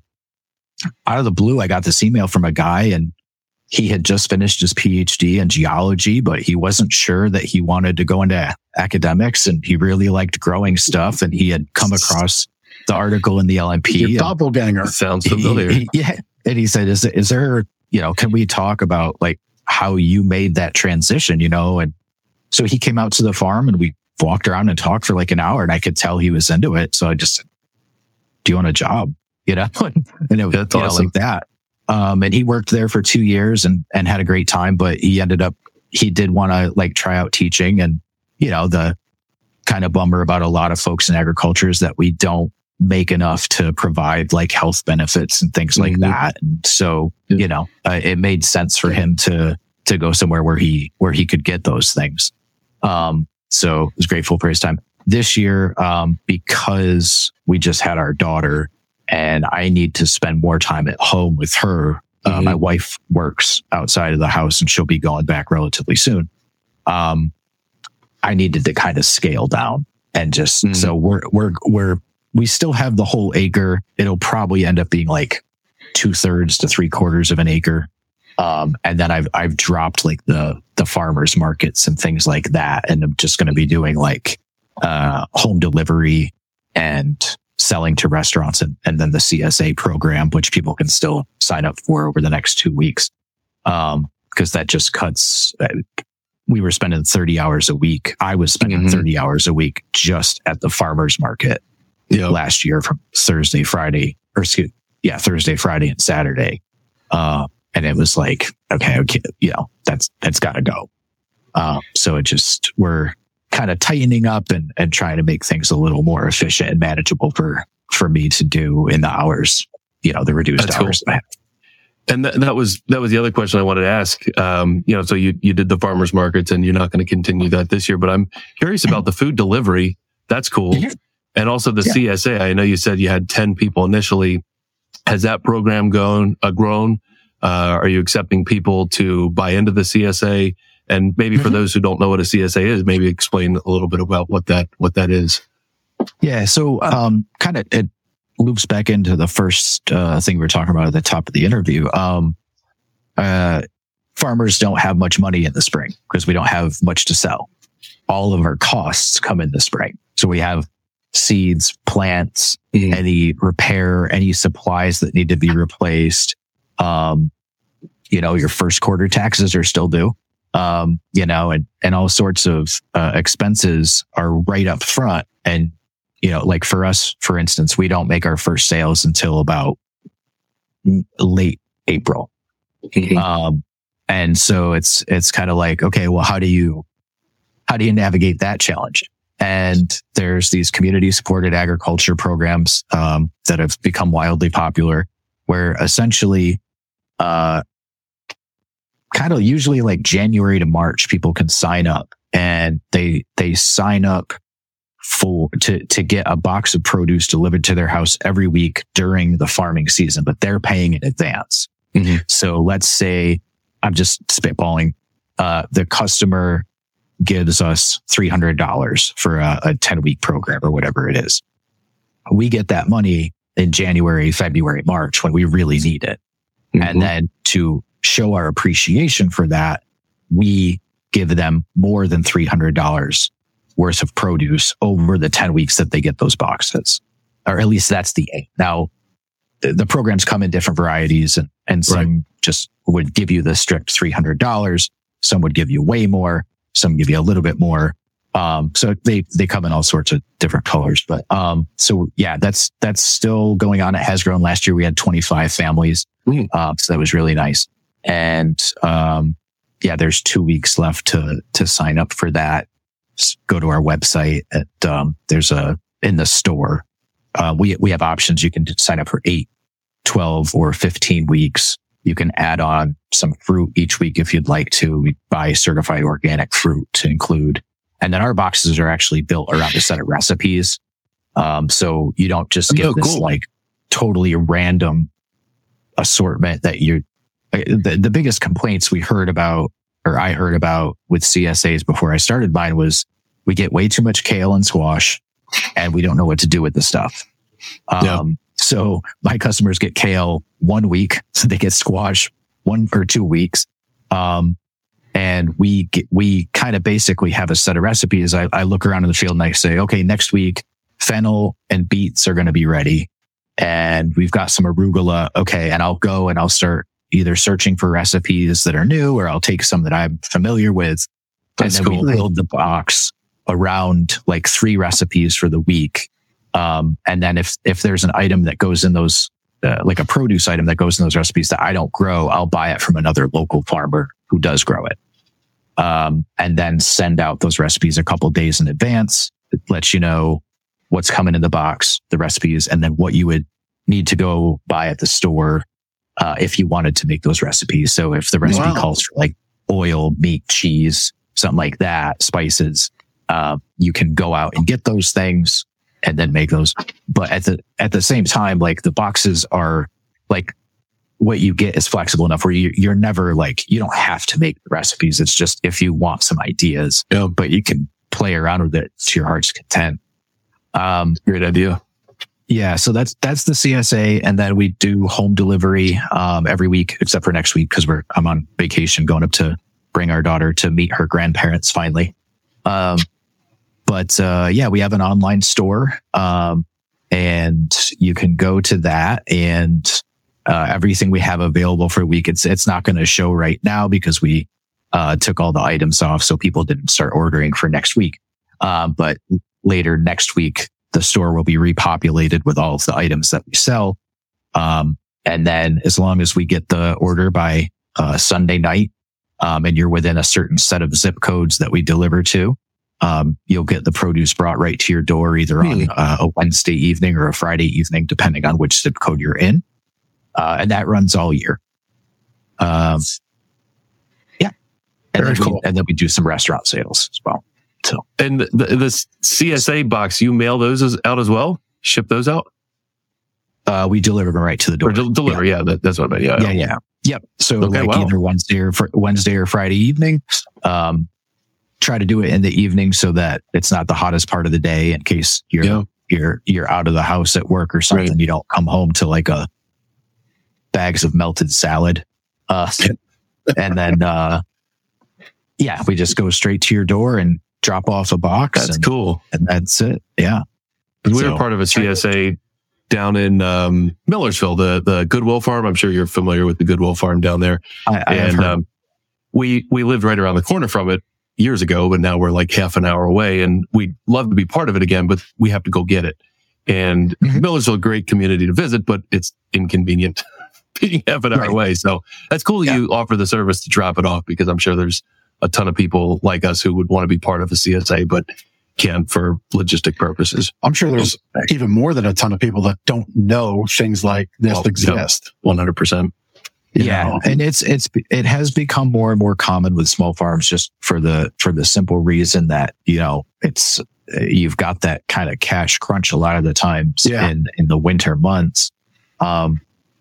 out of the blue, I got this email from a guy, and he had just finished his P H D in geology, but he wasn't sure that he wanted to go into academics, and he really liked growing stuff. And he had come across the article in the L M P. Your and doppelganger. Sounds he- familiar. he- yeah. And he said, is, is there, you know, can we talk about like how you made that transition, you know? And so he came out to the farm, and we walked around and talked for like an hour, and I could tell he was into it. So I just said, do you want a job? You know, and it was That's you know, awesome. like that. Um, and he worked there for two years and, and had a great time, but he ended up, he did want to like try out teaching. And, you know, the kind of bummer about a lot of folks in agriculture is that we don't make enough to provide like health benefits and things like Mhm. that. And so, Yeah. you know, uh, it made sense for him to, to go somewhere where he, where he could get those things. Um, so I was grateful for his time this year. Um, because we just had our daughter, and I need to spend more time at home with her. Uh, Mhm. my wife works outside of the house, and she'll be going back relatively soon. Um, I needed to kind of scale down and just, Mhm. so we're, we're, we're, we still have the whole acre. It'll probably end up being like two thirds to three quarters of an acre. Um, and then I've, I've dropped like the, the farmers markets and things like that. And I'm just going to be doing like, uh, home delivery and selling to restaurants, and, and then the C S A program, which people can still sign up for over the next two weeks. Um, cause that just cuts, uh, we were spending thirty hours a week. I was spending Mhm. thirty hours a week just at the farmers market Yeah. last year from Thursday, Friday, or excuse, yeah, Thursday, Friday, and Saturday. Uh, and it was like, okay, okay, you know, that's, that's gotta go. Um, so it just, we're kind of tightening up and, and trying to make things a little more efficient and manageable for, for me to do in the hours, you know, the reduced That's hours. cool. that I have. And that, that was that was the other question I wanted to ask. Um, you know, so you you did the farmers markets, and you're not going to continue that this year. But I'm curious about the food delivery. That's cool. Yeah. And also the Yeah. C S A. I know you said you had ten people initially. Has that program gone uh, grown? Uh, are you accepting people to buy into the C S A? And maybe for Mhm. those who don't know what a C S A is, maybe explain a little bit about what that what that is. Yeah. So, um, kind of, it loops back into the first, uh, thing we were talking about at the top of the interview. Um, uh, farmers don't have much money in the spring because we don't have much to sell. All of our costs come in the spring. So we have seeds, plants, Mhm. any repair, any supplies that need to be replaced. Um, you know, your first quarter taxes are still due. Um, you know, and, and all sorts of, uh, expenses are right up front. And, you know, like for us, for instance, we don't make our first sales until about late April. Mhm. Um, and so it's, it's kind of like, okay, well, how do you, how do you navigate that challenge? And there's these community supported agriculture programs, um, that have become wildly popular, where essentially, uh, kind of usually like January to March, people can sign up, and they, they sign up for, to, to get a box of produce delivered to their house every week during the farming season, but they're paying in advance. Mhm. So let's say, I'm just spitballing, uh, the customer gives us three hundred dollars for a, a ten week program or whatever it is. We get that money in January, February, March when we really need it. And Mhm. then to show our appreciation for that, we give them more than three hundred dollars worth of produce over the ten weeks that they get those boxes. Or at least that's the aim. Now, the, the programs come in different varieties, and, and some Right. just would give you the strict three hundred dollars. Some would give you way more. Some give you a little bit more. Um, so they, they come in all sorts of different colors, but, um, so yeah, that's, that's still going on. It has grown. Last year we had twenty-five families. Mm. Um, so that was really nice. And, um, yeah, there's two weeks left to, to sign up for that. Just go to our website at, um, there's a, in the store, uh, we, we have options. You can sign up for eight, twelve or fifteen weeks. You can add on some fruit each week if you'd like to. We buy certified organic fruit to include. And then our boxes are actually built around a set of recipes. Um, so you don't just get oh, this cool. like totally random assortment that you're, the, the biggest complaints we heard about, or I heard about with C S As before I started mine was we get way too much kale and squash and we don't know what to do with the stuff. Um, yeah. So my customers get kale one week, so they get squash one or two weeks. Um, and we get, we kind of basically have a set of recipes. I, I look around in the field and I say, okay, next week, fennel and beets are going to be ready. And we've got some arugula. Okay. And I'll go and I'll start either searching for recipes that are new, or I'll take some that I'm familiar with. That's and then cool. we build the box around like three recipes for the week. Um, and then if, if there's an item that goes in those, uh, like a produce item that goes in those recipes that I don't grow, I'll buy it from another local farmer who does grow it. Um, and then send out those recipes a couple days in advance. It lets you know what's coming in the box, the recipes, and then what you would need to go buy at the store, uh, if you wanted to make those recipes. So if the recipe Wow. calls for like oil, meat, cheese, something like that, spices, uh, you can go out and get those things and then make those. But at the, at the same time, like the boxes are like, what you get is flexible enough where you, you're never like, you don't have to make the recipes. It's just if you want some ideas, Yeah. but you can play around with it to your heart's content. Um, Great idea. yeah, so that's, that's the C S A. And then we do home delivery, um, every week, except for next week, cause we're, I'm on vacation going up to bring our daughter to meet her grandparents finally. Um, but, uh, yeah, we have an online store, um, and you can go to that and, uh, everything we have available for a week. It's, it's not going to show right now because we, uh, took all the items off. So people didn't start ordering for next week. Um, but later next week, the store will be repopulated with all of the items that we sell. Um, and then as long as we get the order by, uh, Sunday night, um, and you're within a certain set of zip codes that we deliver to, um, you'll get the produce brought right to your door, either Really? on uh, a Wednesday evening or a Friday evening, depending on which zip code you're in. Uh, and that runs all year. Um, yeah. And Very then we, cool. and then we do some restaurant sales as well. So. And the, the C S A box, you mail those as, out as well? Ship those out? Uh, we deliver them right to the door. Or del- deliver, yeah, that, that's what I meant. Yeah. Yeah, yeah. Yep. So Okay, like wow. either Wednesday or fr- Wednesday or Friday evening. Um, try to do it in the evening so that it's not the hottest part of the day in case you're Yeah. you're you're out of the house at work or something. Right. You don't come home to like a bags of melted salad. Uh, and then uh, yeah, we just go straight to your door and drop off a box. That's and, cool. and that's it. Yeah. We So- were part of a C S A down in um, Millersville, the the Goodwill Farm. I'm sure you're familiar with the Goodwill Farm down there. I, I have and heard. um, we we lived right around the corner from it years ago, but now we're like half an hour away, and we'd love to be part of it again, but we have to go get it. And Mhm. Millersville, great community to visit, but it's inconvenient being half an hour Right. away. So that's cool that Yeah. you offer the service to drop it off, because I'm sure there's a ton of people like us who would want to be part of a C S A, but can't for logistic purposes. I'm sure there's even more than a ton of people that don't know things like this Well, exist. one hundred percent. you Yeah, know? and it's it's it has become more and more common with small farms, just for the for the simple reason that, you know, it's uh, you've got that kind of cash crunch a lot of the times Yeah. in in the winter months. Um,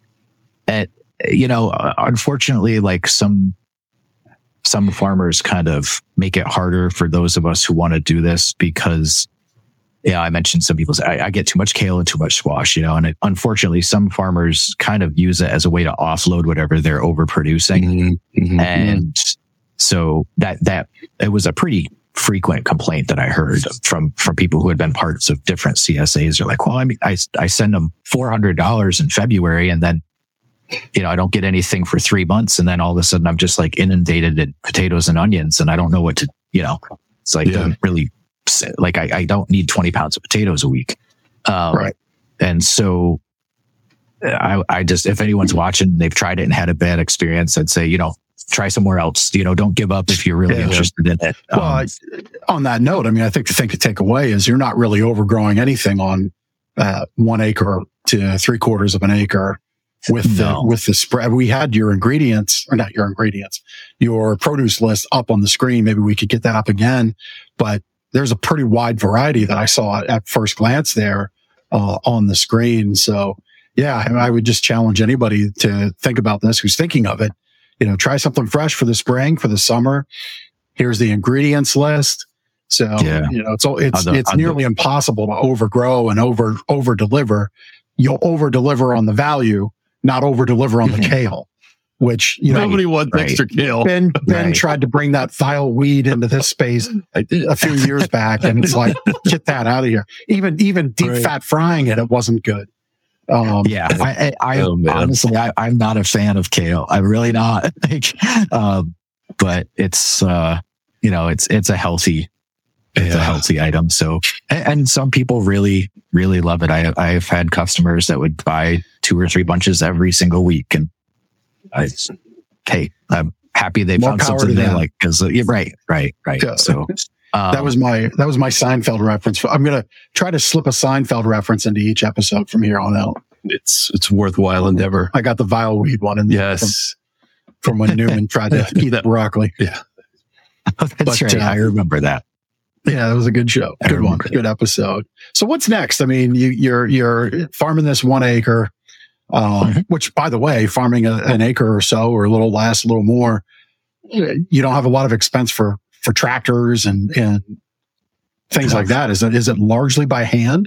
and you know, uh, unfortunately, like some some farmers kind of make it harder for those of us who want to do this because, yeah, I mentioned some people say I, I get too much kale and too much squash, you know, and it, unfortunately, some farmers kind of use it as a way to offload whatever they're overproducing, Mm-hmm. and so that that it was a pretty frequent complaint that I heard from from people who had been parts of different C S As. They're like, well, I mean, I I send them four hundred dollars in February, and then, you know, I don't get anything for three months, and then all of a sudden I'm just like inundated in potatoes and onions, and I don't know what to, you know, it's like Yeah. doesn't really. Like I, I don't need twenty pounds of potatoes a week. Um, Right. And so I, I just, if anyone's watching, they've tried it and had a bad experience, I'd say, you know, try somewhere else. You know, don't give up if you're really Yeah. interested in it. Well, Um, I- on that note, I mean, I think the thing to take away is you're not really overgrowing anything on uh, one acre to three quarters of an acre with No. the, with the spread. We had your ingredients, or not your ingredients, your produce list up on the screen. Maybe we could get that up again, but there's a pretty wide variety that I saw at first glance there uh, on the screen. So yeah, I would just challenge anybody to think about this who's thinking of it. You know, try something fresh for the spring, for the summer. Here's the ingredients list. So, Yeah. you know, it's, it's, On the- it's on the- nearly impossible to overgrow and over, over deliver. You'll over deliver on the value, not over deliver on the kale, which, you know, Nobody wants right. extra kale. Ben, Ben Right. tried to bring that vile weed into this space I did. a few years back, and it's like, get that out of here. Even, even deep Right. fat frying it, it wasn't good. Um, Yeah, I, I, I Oh, man. honestly, I, I'm not a fan of kale. I'm really not. Like, um, but it's, uh, you know, it's it's a healthy, it's a Yeah. healthy item. So, and, and some people really, really love it. I, I've had customers that would buy two or three bunches every single week, and I, hey, I'm happy they More found power something to they them. like. Because uh, yeah, right, right, right. Yeah. So. Um, That was my that was my Seinfeld reference. I'm gonna try to slip a Seinfeld reference into each episode from here on out. It's it's worthwhile endeavor. I got the vile weed one in there Yes. from, from when Newman tried to eat that broccoli. that's but, right. uh, I remember that. Yeah, that was a good show. I Good one. remember that. Good episode. So what's next? I mean, you, you're you're farming this one acre, um, Mhm. which, by the way, farming a, an acre or so, or a little less, a little more, you don't have a lot of expense for for tractors and and things No. like that. Is it is it largely by hand?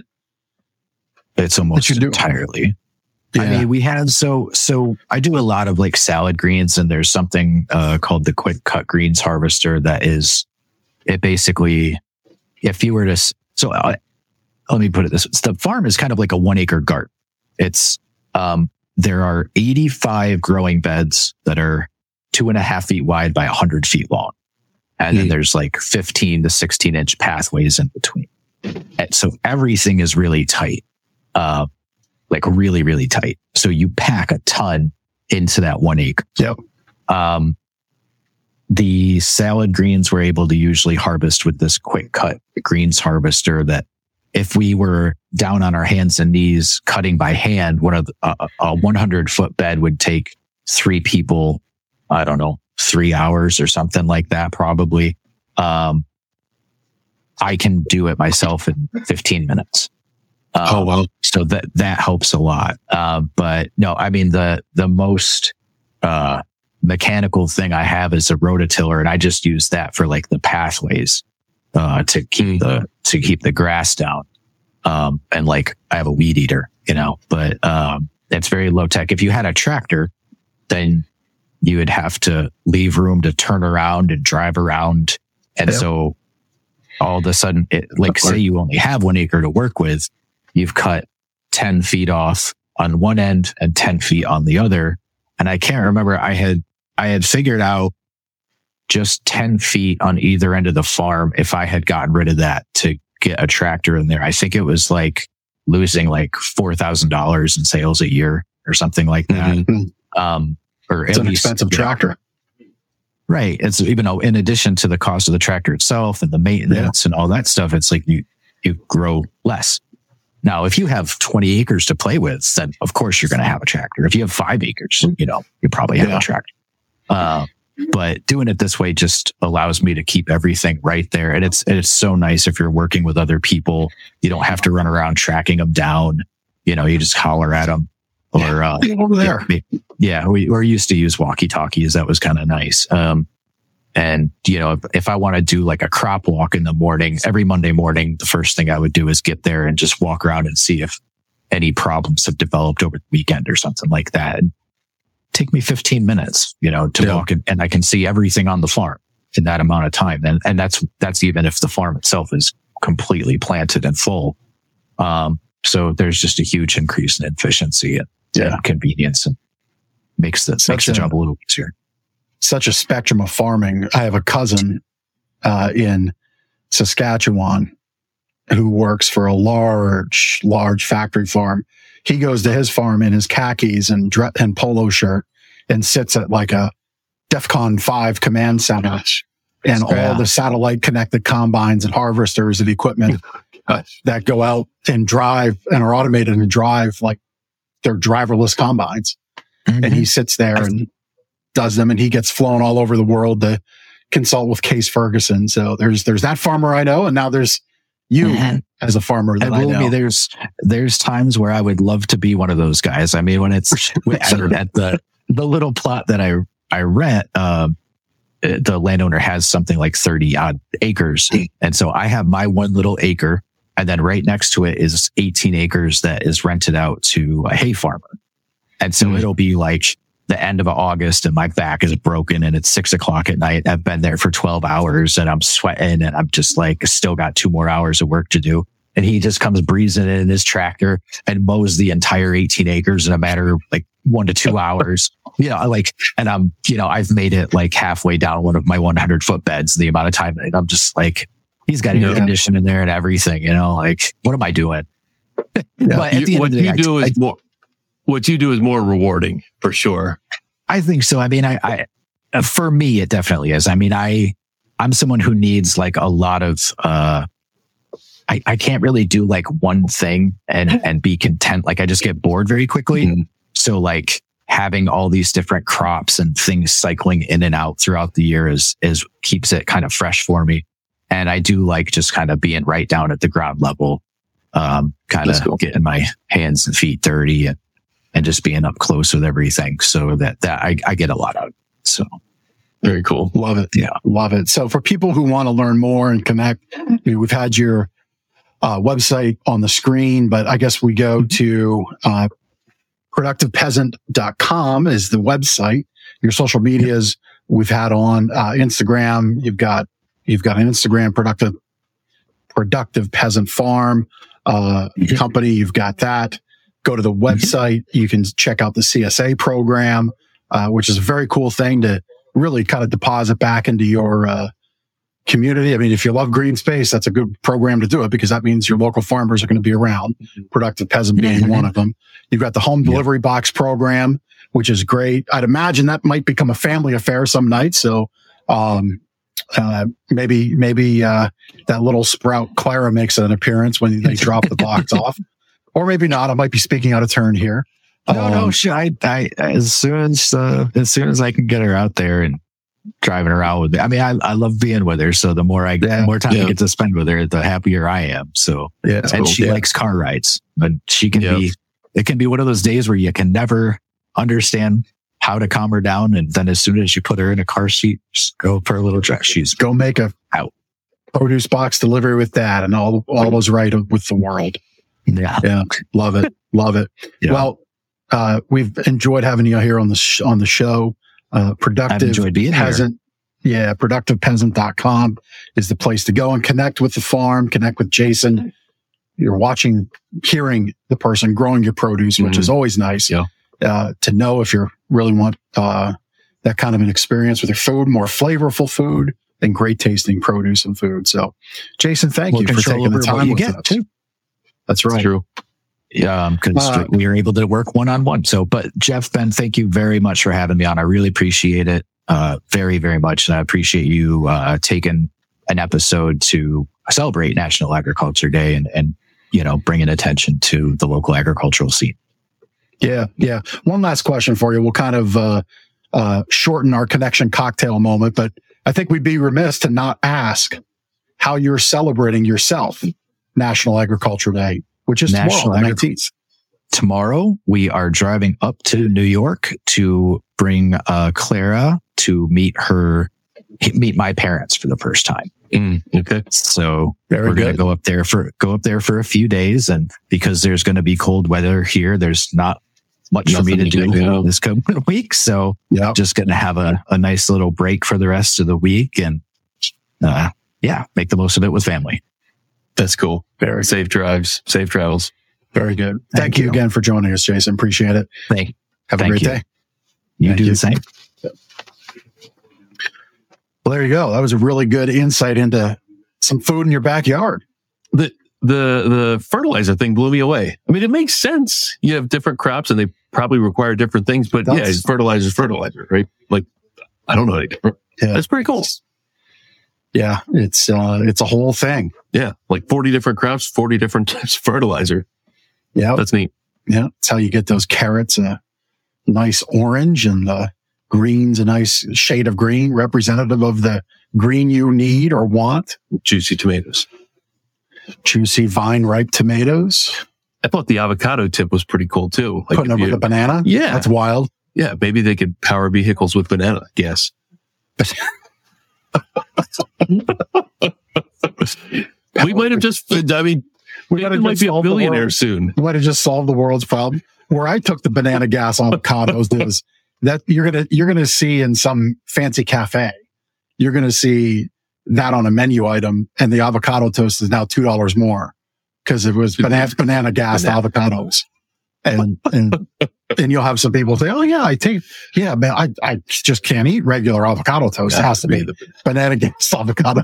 It's almost you do- entirely. I Yeah. mean, we have so so. I do a lot of like salad greens, and there's something uh, called the Quick Cut Greens Harvester that is it basically. If you were to s- so, uh, let me put it this: way. The farm is kind of like a one acre garden. It's um, there are eighty-five growing beds that are two and a half feet wide by a hundred feet long, and then Hmm. there's like fifteen to sixteen inch pathways in between. And so everything is really tight. Uh, like really, really tight. So you pack a ton into that one acre. Yep. Um, the salad greens we're able to usually harvest with this quick cut greens harvester that if we were down on our hands and knees cutting by hand, one of the, a, a one hundred foot bed would take three people, I don't know, three hours or something like that, probably. Um, I can do it myself in fifteen minutes. Um, Oh wow. so that that helps a lot. Uh, but no, I mean the the most uh, mechanical thing I have is a rototiller, and I just use that for like the pathways uh, to keep the to keep the grass down. Um, and like I have a weed eater, you know, but um, it's very low tech. If you had a tractor, then you would have to leave room to turn around and drive around, and Yep. so all of a sudden, it, like say you only have one acre to work with. You've cut ten feet off on one end and ten feet on the other. And I can't remember. I had, I had figured out just ten feet on either end of the farm. If I had gotten rid of that to get a tractor in there, I think it was like losing like four thousand dollars in sales a year or something like that. Mhm. Um, or It's at an least, expensive you know, tractor. right. It's, even though in addition to the cost of the tractor itself and the maintenance and all that stuff, it's like you, you grow less. Now, if you have twenty acres to play with, then of course you're going to have a tractor. If you have five acres, you know, you probably have Yeah. a tractor. Uh, but doing it this way just allows me to keep everything right there. And it's, it's so nice if you're working with other people. You don't have to run around tracking them down. You know, you just holler at them or, uh, Over there. yeah, yeah, we, we used to use walkie talkies. That was kind of nice. Um, and you know, if, if I want to do like a crop walk in the morning, every Monday morning, the first thing I would do is get there and just walk around and see if any problems have developed over the weekend or something like that. And take me fifteen minutes, you know, to Yeah. walk in, and I can see everything on the farm in that amount of time. And, and that's, that's even if the farm itself is completely planted and full. Um, so there's just a huge increase in efficiency and, Yeah. and convenience, and makes the, Such makes the a- job a little easier. Such a spectrum of farming. I have a cousin uh, in Saskatchewan who works for a large, large factory farm. He goes to his farm in his khakis and dre- and polo shirt and sits at like a DEFCON five command center, and Yeah. all the satellite connected combines and harvesters and equipment Gosh. that go out and drive and are automated and drive like they're driverless combines. mm-hmm. and he sits there and does them, and he gets flown all over the world to consult with Case Ferguson. So there's there's that farmer I know, and now there's you mm-hmm. as a farmer that I know. Me, there's there's times where I would love to be one of those guys. I mean, when it's sure. at the the little plot that I I rent, um, the landowner has something like thirty odd acres, and so I have my one little acre, and then right next to it is eighteen acres that is rented out to a hay farmer, and so mm-hmm. it'll be like the end of August and my back is broken and it's six o'clock at night. I've been there for twelve hours and I'm sweating and I'm just like, still got two more hours of work to do. And he just comes breezing in his tractor and mows the entire eighteen acres in a matter of like one to two hours. You know, like, and I'm, you know, I've made it like halfway down one of my one hundred foot beds, the amount of time. And I'm just like, he's got air yeah. conditioning in there and everything, you know, like, what am I doing? Yeah. But at the you, end what of the day, you do I, is I, more, What you do is more rewarding for sure. I think so. I mean, I, I, for me, it definitely is. I mean, I, I'm someone who needs like a lot of, uh, I, I can't really do like one thing and, and be content. Like I just get bored very quickly. Mm-hmm. So like having all these different crops and things cycling in and out throughout the year is, is keeps it kind of fresh for me. And I do like just kind of being right down at the ground level, um, kind of cool. getting my hands and feet dirty and, and just being up close with everything. So that, that I, I get a lot out of it. So very cool. Love it. Yeah. Love it. So for people who want to learn more and connect, you know, we've had your uh, website on the screen, but I guess we go to uh, productive peasant dot com is the website. Your social medias we've had on uh, Instagram. You've got, you've got an Instagram productive, productive peasant farm uh, company. You've got that. Go to the website. You can check out the C S A program, uh, which is a very cool thing to really kind of deposit back into your uh, community. I mean, if you love green space, that's a good program to do it because that means your local farmers are going to be around. Productive Peasant being mm-hmm. one of them. You've got the home delivery yep. box program, which is great. I'd imagine that might become a family affair some nights. So, um, uh, maybe, maybe, uh, that little sprout Clara makes an appearance when they drop the box off. Or maybe not. I might be speaking out of turn here. No, um, no. She, I, I, as soon as, uh, as soon as I can get her out there and driving around with me. I mean, I, I love being with her. So the more I, yeah, the more time yeah. I get to spend with her, the happier I am. So, yeah, and cool. she yeah. likes car rides, but she can yeah. be, it can be one of those days where you can never understand how to calm her down. And then as soon as you put her in a car seat, just go for a little drive. She's go make a out produce box delivery with that and all, all those right with the world. Yeah. Yeah. Love it. Love it. Yeah. Well, uh, we've enjoyed having you here on the, sh- on the show. Uh, productive peasant. Yeah. productive peasant dot com is the place to go and connect with the farm, connect with Jason. You're watching, hearing the person growing your produce, which mm-hmm. is always nice. Yeah. Uh, to know if you really want, uh, that kind of an experience with your food, more flavorful food and great tasting produce and food. So Jason, thank More you for taking the time you with get us. Too. That's right. That's true. Yeah, because um, uh, we were able to work one on one. So, but Jeff, Ben, thank you very much for having me on. I really appreciate it, uh, very, very much. And I appreciate you uh, taking an episode to celebrate National Agriculture Day and, and you know, bringing attention to the local agricultural scene. Yeah, yeah. One last question for you. We'll kind of uh, uh, shorten our connection cocktail moment, but I think we'd be remiss to not ask how you're celebrating yourself National Agriculture Day, which is National tomorrow, the nineteenth. Tomorrow, we are driving up to New York to bring uh, Clara to meet her, meet my parents for the first time. Mm, okay. So Very we're going to go up there for, go up there for a few days. And because there's going to be cold weather here, there's not much Nothing for me to do you know. this coming week. So yep. just going to have a, a nice little break for the rest of the week and, uh, yeah, make the most of it with family. That's cool. Very safe drives, safe travels. Very good. Thank, Thank you. you again for joining us, Jason. Appreciate it. Thank Have a Thank great you. day. You Thank do you. the same. Well, there you go. That was a really good insight into some food in your backyard. The the the fertilizer thing blew me away. I mean, it makes sense. You have different crops and they probably require different things, but That's, yeah, fertilizer is fertilizer, right? Like, I don't know any different. Yeah. That's pretty cool. Yeah, it's uh, it's a whole thing. Yeah, like forty different crops, forty different types of fertilizer. Yeah, that's neat. Yeah, that's how you get those carrots uh, nice orange, and the green's a nice shade of green, representative of the green you need or want. Juicy tomatoes. Juicy vine ripe tomatoes. I thought the avocado tip was pretty cool too. Like Putting them with you, a banana? Yeah. That's wild. Yeah, maybe they could power vehicles with banana gas. We might have just, I mean, we might have might just be a solved the billionaire world. soon. You might have just solved the world's problem. Where I took the banana gas avocados is that you're gonna you're gonna see in some fancy cafe, you're gonna see that on a menu item, and the avocado toast is now two dollars more because it was banana banana gas Banana. avocados, and and and you'll have some people say, "Oh yeah, I take yeah, man, I I just can't eat regular avocado toast. It has to be the, banana gas avocado."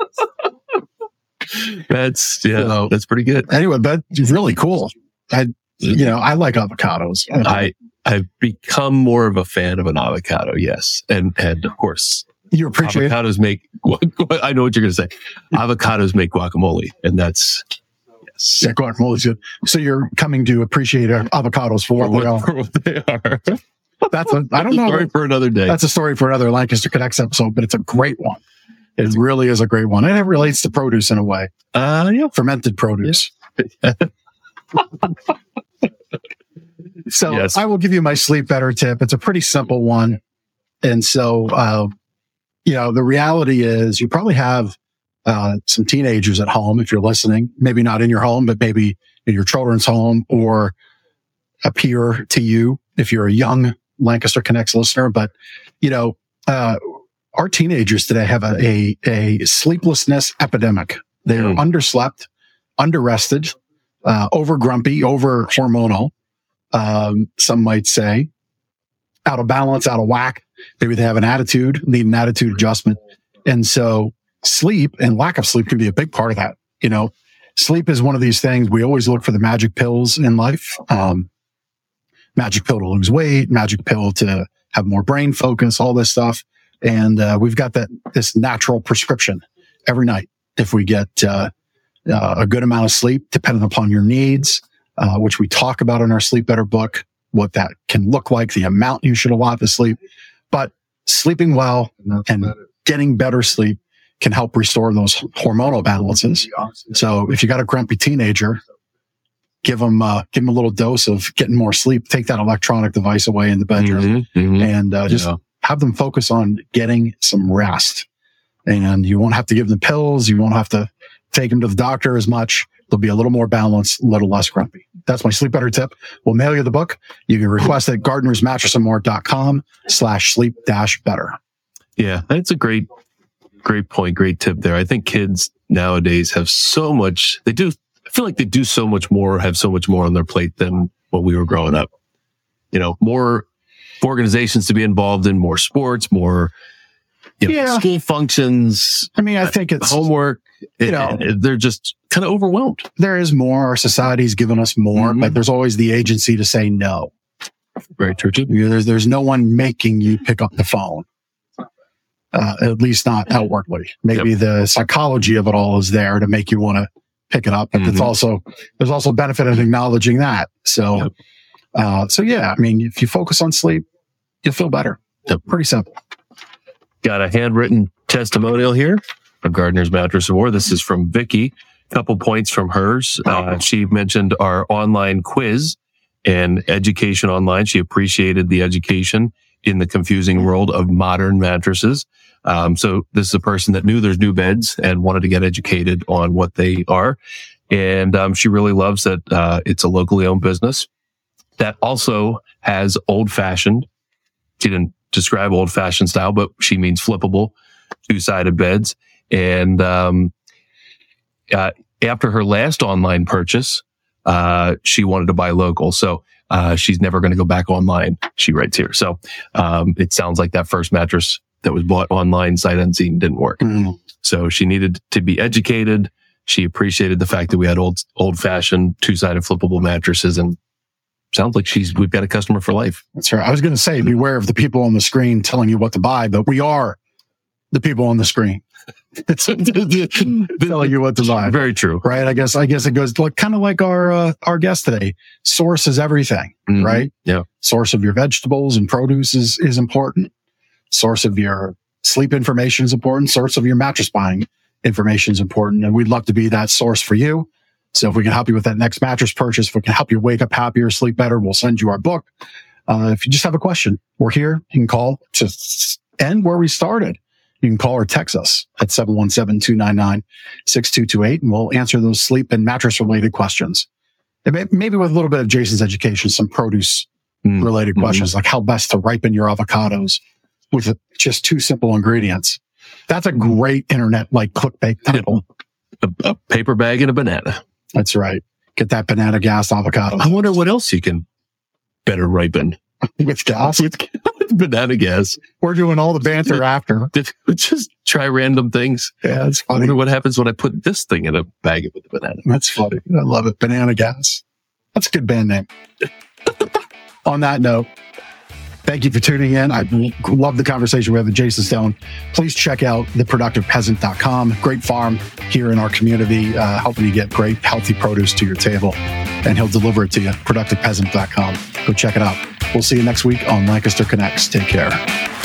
that's yeah, So- that's pretty good. Anyway, but it's really cool. I you know I like avocados. I I've become more of a fan of an avocado, yes, and and of course You appreciate it. avocados make. I know what you're going to say. Avocados make guacamole, and that's yes. Yeah, guacamole's good. So you're coming to appreciate our avocados for For what they what, are. for what they are. That's a, I don't know. Sorry for another day. That's a story for another Lancaster Connects episode, but it's a great one. It really is a great one. And it relates to produce in a way. uh, yeah. Fermented produce. So Yes. I will give you my sleep better tip. It's a pretty simple one. And so, uh, you know, the reality is you probably have uh, some teenagers at home if you're listening, maybe not in your home, but maybe in your children's home or a peer to you if you're a young Lancaster Connects listener. But, you know, uh, our teenagers today have a, a, a sleeplessness epidemic. They're Mm. underslept, underrested, uh, over grumpy, over hormonal. Um, some might say out of balance, out of whack. Maybe they have an attitude, need an attitude adjustment. And so sleep and lack of sleep can be a big part of that. You know, sleep is one of these things. We always look for the magic pills in life. Um, magic pill to lose weight, magic pill to have more brain focus, all this stuff. And, uh, we've got that, this natural prescription every night. If we get, uh, uh, a good amount of sleep, depending upon your needs, uh, which we talk about in our Sleep Better book, what that can look like, the amount you should allot to sleep. But sleeping well and getting better sleep can help restore those hormonal balances. So if you got a grumpy teenager, give them, uh, give them a little dose of getting more sleep. Take that electronic device away in the bedroom Mhm, mhm. and uh, just Yeah. have them focus on getting some rest. And you won't have to give them pills. You won't have to take them to the doctor as much. They'll be a little more balanced, a little less grumpy. That's my Sleep Better tip. We'll mail you the book. You can request it at gardners mattress and more dot com slash sleep dash better. Yeah, that's a great, great point. Great tip there. I think kids nowadays have so much, they do, I feel like they do so much more, have so much more on their plate than when we were growing up. You know, more organizations to be involved in, more sports, more, you know, Yeah. school functions, I mean, I think it's, homework. you It- know, it- they're just kind of overwhelmed. there is more. Our society's given us more, Mhm. but there's always the agency to say no. Very true. too. You know, There's, there's no one making you pick up the phone. Uh, at least not outwardly. Maybe the psychology of it all is there to make you want to pick it up. But it's Mhm. also, there's also benefit in acknowledging that. So, Yep. uh, so yeah, I mean, if you focus on sleep, you'll feel better. Yep. Pretty simple. Got a handwritten testimonial here from Gardner's Mattress and More. This is from Vicky. Couple points from hers. Uh, she mentioned our online quiz and education online. She appreciated the education in the confusing world of modern mattresses. Um, so this is a person that knew there's new beds and wanted to get educated on what they are. And um, she really loves that uh, it's a locally owned business that also has old fashioned. She didn't describe old fashioned style, but she means flippable two sided beds. And um, uh, after her last online purchase, uh, she wanted to buy local. So uh, she's never going to go back online, she writes here. So um, it sounds like that first mattress that was bought online sight unseen didn't work. Mm. So she needed to be educated. She appreciated the fact that we had old, old fashioned two sided flippable mattresses, and sounds like she's, we've got a customer for life. That's right. I was going to say, beware of the people on the screen telling you what to buy, but we are the people on the screen. It's telling you what to buy. Very true. Right. I guess, I guess it goes like kind of like our, uh, our guest today. Source is everything, Mhm. right? Yeah. Source of your vegetables and produce is, is important. Source of your sleep information is important. Source of your mattress buying information is important. And we'd love to be that source for you. So if we can help you with that next mattress purchase, if we can help you wake up happier, sleep better, we'll send you our book. Uh, if you just have a question, we're here. You can call to end where we started. You can call or text us at seven one seven, two nine nine, six two two eight, and we'll answer those sleep and mattress related questions. And may- maybe with a little bit of Jason's education, some produce Mm. related Mhm. questions, like how best to ripen your avocados with just two simple ingredients. That's a great internet like clickbait title. A, a paper bag and a banana. That's right. Get that banana gas avocado I wonder what else you can better ripen with gas. with banana gas. We're doing all the banter after. Just try random things. Yeah, it's I funny. wonder what happens when I put this thing in a bag with a banana. That's funny. I love it. Banana gas. That's a good band name. On that note, thank you for tuning in. I love the conversation we had with Jason Stone. Please check out the productive peasant dot com. Great farm here in our community, uh, helping you get great, healthy produce to your table. And he'll deliver it to you. productive peasant dot com. Go check it out. We'll see you next week on Lancaster Connects. Take care.